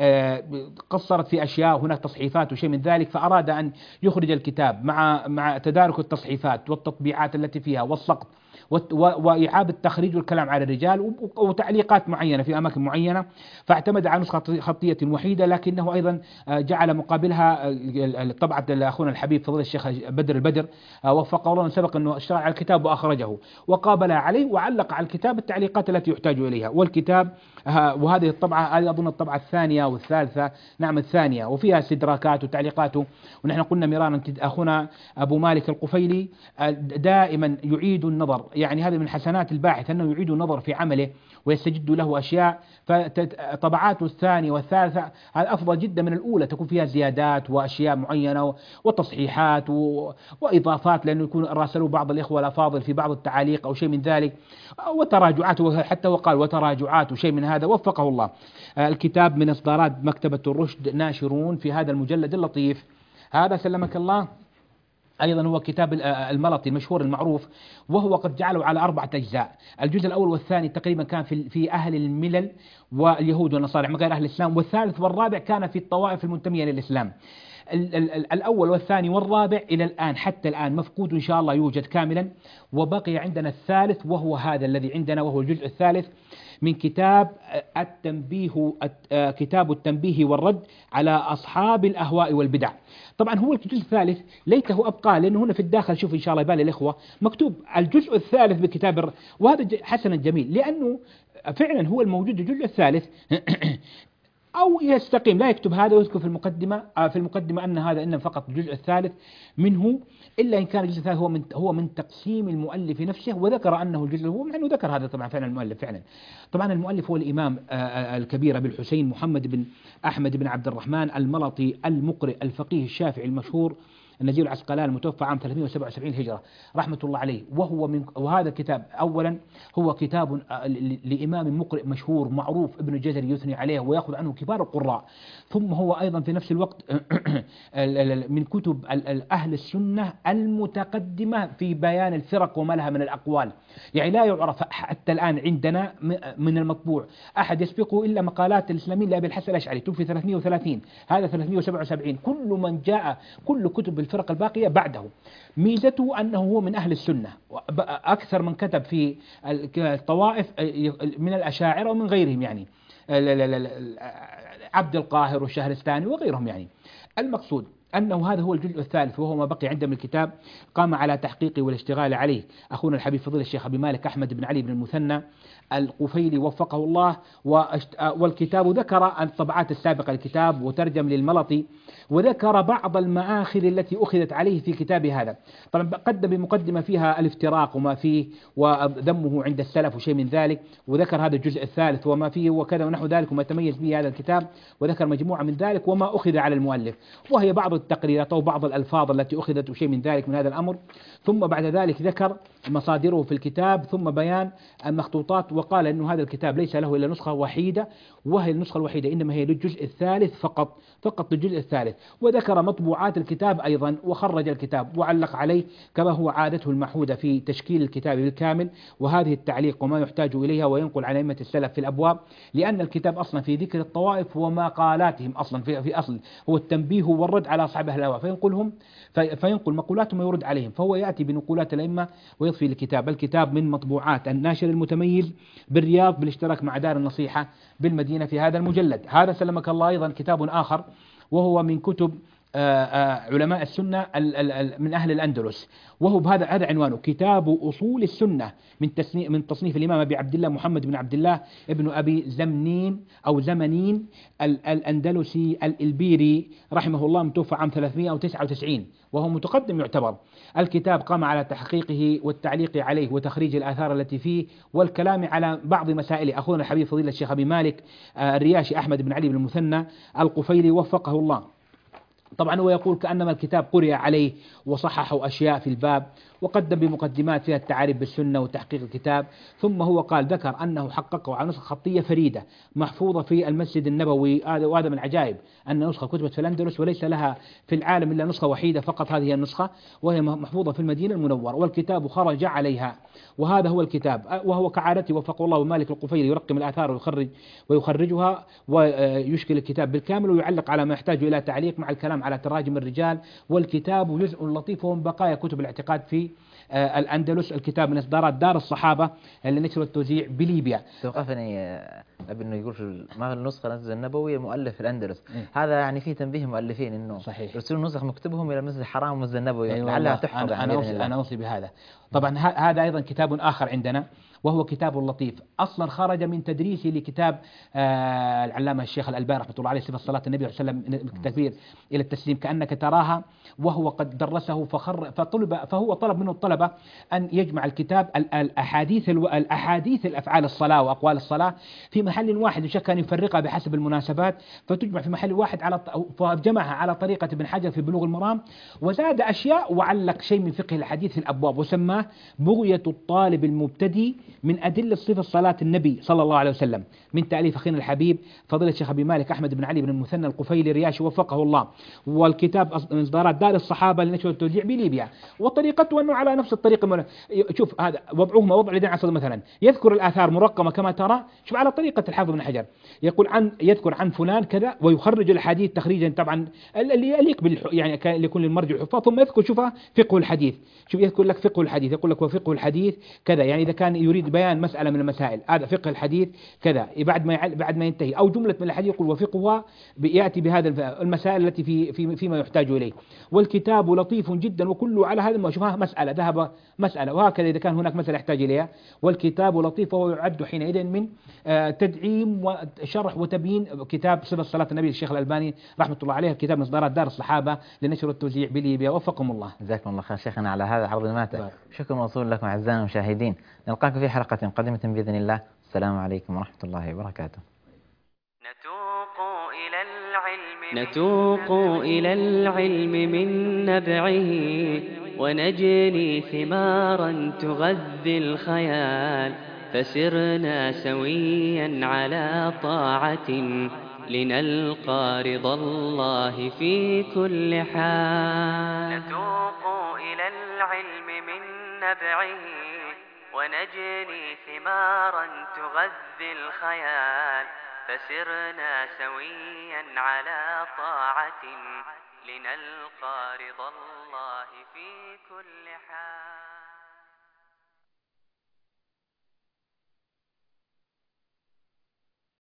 قصرت في أشياء، هناك تصحيفات وشيء من ذلك، فأراد أن يخرج الكتاب مع مع تدارك التصحيفات والتطبيعات التي فيها والسقط وإعادة تخريج والكلام على الرجال وتعليقات معينة في أماكن معينة، فاعتمد على نسخة خطية وحيدة، لكنه أيضا جعل مقابلها طبعة أخونا الحبيب فضيلة الشيخ بدر البدر وفقه الله، سبق أنه اشتغل على الكتاب وأخرجه وقابل عليه وعلق على الكتاب التعليقات التي يحتاج إليها. والكتاب وهذه الطبعة هذه أظن الطبعة الثانية والثالثة، نعم الثانية، وفيها استدراكات وتعليقات. ونحن قلنا مرارا أخونا أبو مالك القفيلي دائما يعيد النظر، يعني هذا من حسنات الباحث أنه يعيد النظر في عمله ويستجد له أشياء، فطبعاته الثانية والثالثة هذا أفضل جدا من الأولى، تكون فيها زيادات وأشياء معينة وتصحيحات وإضافات، لأنه يكون راسلوا بعض الإخوة الأفاضل في بعض التعاليق أو شيء من ذلك، وتراجعات، حتى وقال وتراجعات وشيء من هذا وفقه الله. الكتاب من إصدارات مكتبة الرشد ناشرون في هذا المجلد اللطيف. هذا سلمك الله أيضا هو كتاب الملطي المشهور المعروف، وهو قد جعله على أربعة أجزاء. الجزء الأول والثاني تقريبا كان في في أهل الملل واليهود والنصارى من غير أهل الإسلام، والثالث والرابع كان في الطوائف المنتمية للإسلام. ال ال الأول والثاني والرابع إلى الآن حتى الآن مفقود، إن شاء الله يوجد كاملا. وبقي عندنا الثالث وهو هذا الذي عندنا، وهو الجزء الثالث من كتاب التنبيه، كتاب التنبيه والرد على أصحاب الأهواء والبدع. طبعا هو الجزء الثالث ليته أبقى، لأنه هنا في الداخل شوف إن شاء الله يبالي الإخوة مكتوب الجزء الثالث بكتاب الر... وهذا حسنا جميل، لأنه فعلا هو الموجود الجزء الثالث أو يستقيم لا يكتب هذا ويذكر في المقدمة في المقدمة أن هذا إنما فقط الجزء الثالث منه، إلا إن كان الجزء الثالث هو من هو من تقسيم المؤلف نفسه، وذكر أنه الجزء هو مع أنه ذكر هذا طبعا فعلا المؤلف فعلا. طبعا المؤلف هو الإمام الكبير أبي الحسين محمد بن أحمد بن عبد الرحمن الملطي المقرئ الفقيه الشافعي المشهور النزيل العسقلاني المتوفى عام ثلاثمائة وسبعة وسبعين هجرة رحمة الله عليه. وهو من وهذا الكتاب أولا هو كتاب لإمام مقرئ مشهور معروف ابن الجزري يثني عليه ويأخذ عنه كبار القراء، ثم هو أيضا في نفس الوقت من كتب أهل السنة المتقدمة في بيان الفرق وما لها من الأقوال. يعني لا يعرف حتى الآن عندنا من المطبوع أحد يسبقه إلا مقالات الإسلاميين لأبي الحسن الأشعري توفي ثلاثمائة وثلاثين، هذا ثلاثمائة وسبعة وسبعين. كل من جاء كل كتب الفرق الباقية بعده. ميزته أنه هو من أهل السنة، أكثر من كتب في الطوائف من الأشاعرة ومن غيرهم، يعني عبد القاهر والشهرستاني وغيرهم. يعني المقصود أنه هذا هو الجزء الثالث وهو ما بقي عنده من الكتاب، قام على تحقيقه والاشتغال عليه أخونا الحبيب فضيلة الشيخ أبي مالك أحمد بن علي بن المثنى القفيلي وفقه الله. والكتاب ذكر الطبعات السابقة الكتاب وترجم للملطي، وذكر بعض المآخذ التي أخذت عليه في كتاب هذا. طبعا قدم بمقدمة فيها الافتراق وما فيه وذمه عند السلف وشيء من ذلك، وذكر هذا الجزء الثالث وما فيه وكذا ونحو ذلك وما تميز به هذا الكتاب، وذكر مجموعة من ذلك وما أخذ على المؤلف، وهي بعض التقريرات أو بعض الألفاظ التي أخذت وشيء من ذلك من هذا الأمر. ثم بعد ذلك ذكر مصادره في الكتاب، ثم بيان المخطوطات، وقال أنه هذا الكتاب ليس له إلا نسخة وحيدة، وهي النسخة الوحيدة إنما هي للجزء الثالث فقط فقط للجزء الثالث. وذكر مطبوعات الكتاب أيضا وخرج الكتاب وعلق عليه كما هو عادته المعهودة في تشكيل الكتاب بالكامل، وهذه التعليق وما يحتاج إليها، وينقل عن أئمة السلف في الأبواب، لأن الكتاب أصلا في ذكر الطوائف ومقالاتهم أصلا في, في أصل هو التنبيه والرد على أصحاب الهوى، فينقلهم فينقل مقولاتهم ويرد عليهم، فهو يأتي بنقولات الأئمة ويضفي الكتاب. الكتاب من مطبوعات الناشر المتميز بالرياض بالاشتراك مع دار النصيحة بالمدينة في هذا المجلد. هذا سلمك الله أيضا كتاب آخر وهو من كتب علماء السنة من أهل الأندلس، وهو بهذا هذا عنوانه كتاب أصول السنة من تصنيف من تصنيف الإمام أبي عبد الله محمد بن عبد الله ابن أبي زمنين أو زمنين الأندلسي الإلبيري رحمه الله، متوفى عام ثلاثمائة وتسعة وتسعين وهو متقدم يعتبر. الكتاب قام على تحقيقه والتعليق عليه وتخريج الآثار التي فيه والكلام على بعض مسائله أخونا الحبيب فضيلة الشيخ أبي مالك الرياشي أحمد بن علي بن المثنى القفيلي وفقه الله. طبعا هو يقول كأنما الكتاب قرئ عليه وصححوا أشياء في الباب، وقدم بمقدمات فيها التعاريف بالسنة وتحقيق الكتاب. ثم هو قال ذكر أنه حققه على نسخة خطية فريدة محفوظة في المسجد النبوي، وهذا من العجائب أن نسخة كتبت في الأندلس وليس لها في العالم إلا نسخة وحيدة فقط، هذه النسخة وهي محفوظة في المدينة المنورة، والكتاب خرج عليها. وهذا هو الكتاب، وهو كعادته وفق الله ومالك القفيلي يرقم الآثار ويخرج ويخرجها ويشكل الكتاب بالكامل ويعلق على ما يحتاج إلى تعليق مع الكلام على تراجم الرجال. والكتاب جزء لطيف ومن بقايا كتب الاعتقاد في الأندلس. الكتاب من إصدارات دار الصحابة للنشر والتوزيع بليبيا. توقفني أبي إنه يقول ما النسخة المسجد النبوي مؤلف في الأندلس، إيه؟ هذا يعني في تنبيه مؤلفين إنه صحيح يرسلون نسخ مكتبهم إلى المسجد الحرام والمسجد النبوي أيوة لعلها تحفظ. أنا, أنا, أنا أوصي بهذا. طبعا هذا أيضا كتاب آخر عندنا وهو كتاب لطيف، أصلا خرج من تدريسي لكتاب آه العلامة الشيخ الألباني رحمة الله عليه صفة صلاة النبي صلى الله عليه وسلم من التكبير إلى التسليم كأنك تراها، وهو قد درسه فخر فطلب فهو طلب منه الطلبة أن يجمع الكتاب الأحاديث الأحاديث الأفعال الصلاة وأقوال الصلاة في محل واحد، وشك أن يفرقها بحسب المناسبات فتجمع في محل واحد، على فجمعها على طريقة ابن حجر في بلوغ المرام، وزاد أشياء وعلق شيء من فقه الحديث في الأبواب، وسماه بغية الطالب المبتدئ من أدلة صفة صلاة النبي صلى الله عليه وسلم من تأليف أخينا الحبيب فضيلة الشيخ أبي مالك أحمد بن علي بن المثنى القفيلي الرياشي وفقه الله، والكتاب من إصدارات دار الصحابة لنشر التوزيع بليبيا، وطريقته أنه على نفس الطريقة. شوف هذا وضعهما وضع لدين عصر مثلا، يذكر الآثار مرقمة كما ترى، شوف على طريقة الحافظ بن حجر، يقول عن يذكر عن فلان كذا ويخرج الحديث تخريجا طبعا اللي يليق بال يعني كان يكون للمرجع الحفاظ، ثم يذكر شوفها فقه الحديث، شوف يذكر لك فقه الحديث، يقول لك وفقه الحديث كذا، يعني إذا كان يريد بيان مسألة من المسائل هذا فقه الحديث كذا، بعد ما بعد ما ينتهي أو جملة من الحديث يقول وفقهها يأتي بهذا المسائل التي في في فيما يحتاج إليه. والكتاب لطيف جدا وكله على هذا ما شوفها مسألة ذهب مسألة، وهكذا إذا كان هناك مسألة يحتاج إليها. والكتاب لطيف وهو يعد حينئذ من تدعيم وشرح وتبيين كتاب صفة صلاة النبي للشيخ الألباني رحمة الله عليه، كتاب من إصدارات دار الصحابة لنشر التوزيع بليبيا، وفقكم الله. جزاكم الله خير شيخنا على هذا العرض الماتع. شكر موصول لكم أعزائنا المشاهدين، نلقاكم في حلقة قادمة بإذن الله. السلام عليكم ورحمة الله وبركاته. نتوق إلى العلم نتوق إلى العلم من نبعه، ونجني ثمارا تغذي الخيال، فسرنا سويا على طاعة لنلقى رضا الله في كل حال. نتوق إلى العلم من نبعه، ونجني ثمارا تغذي الخيال، فسرنا سويا على طاعة لنلقى رضا الله في كل حال.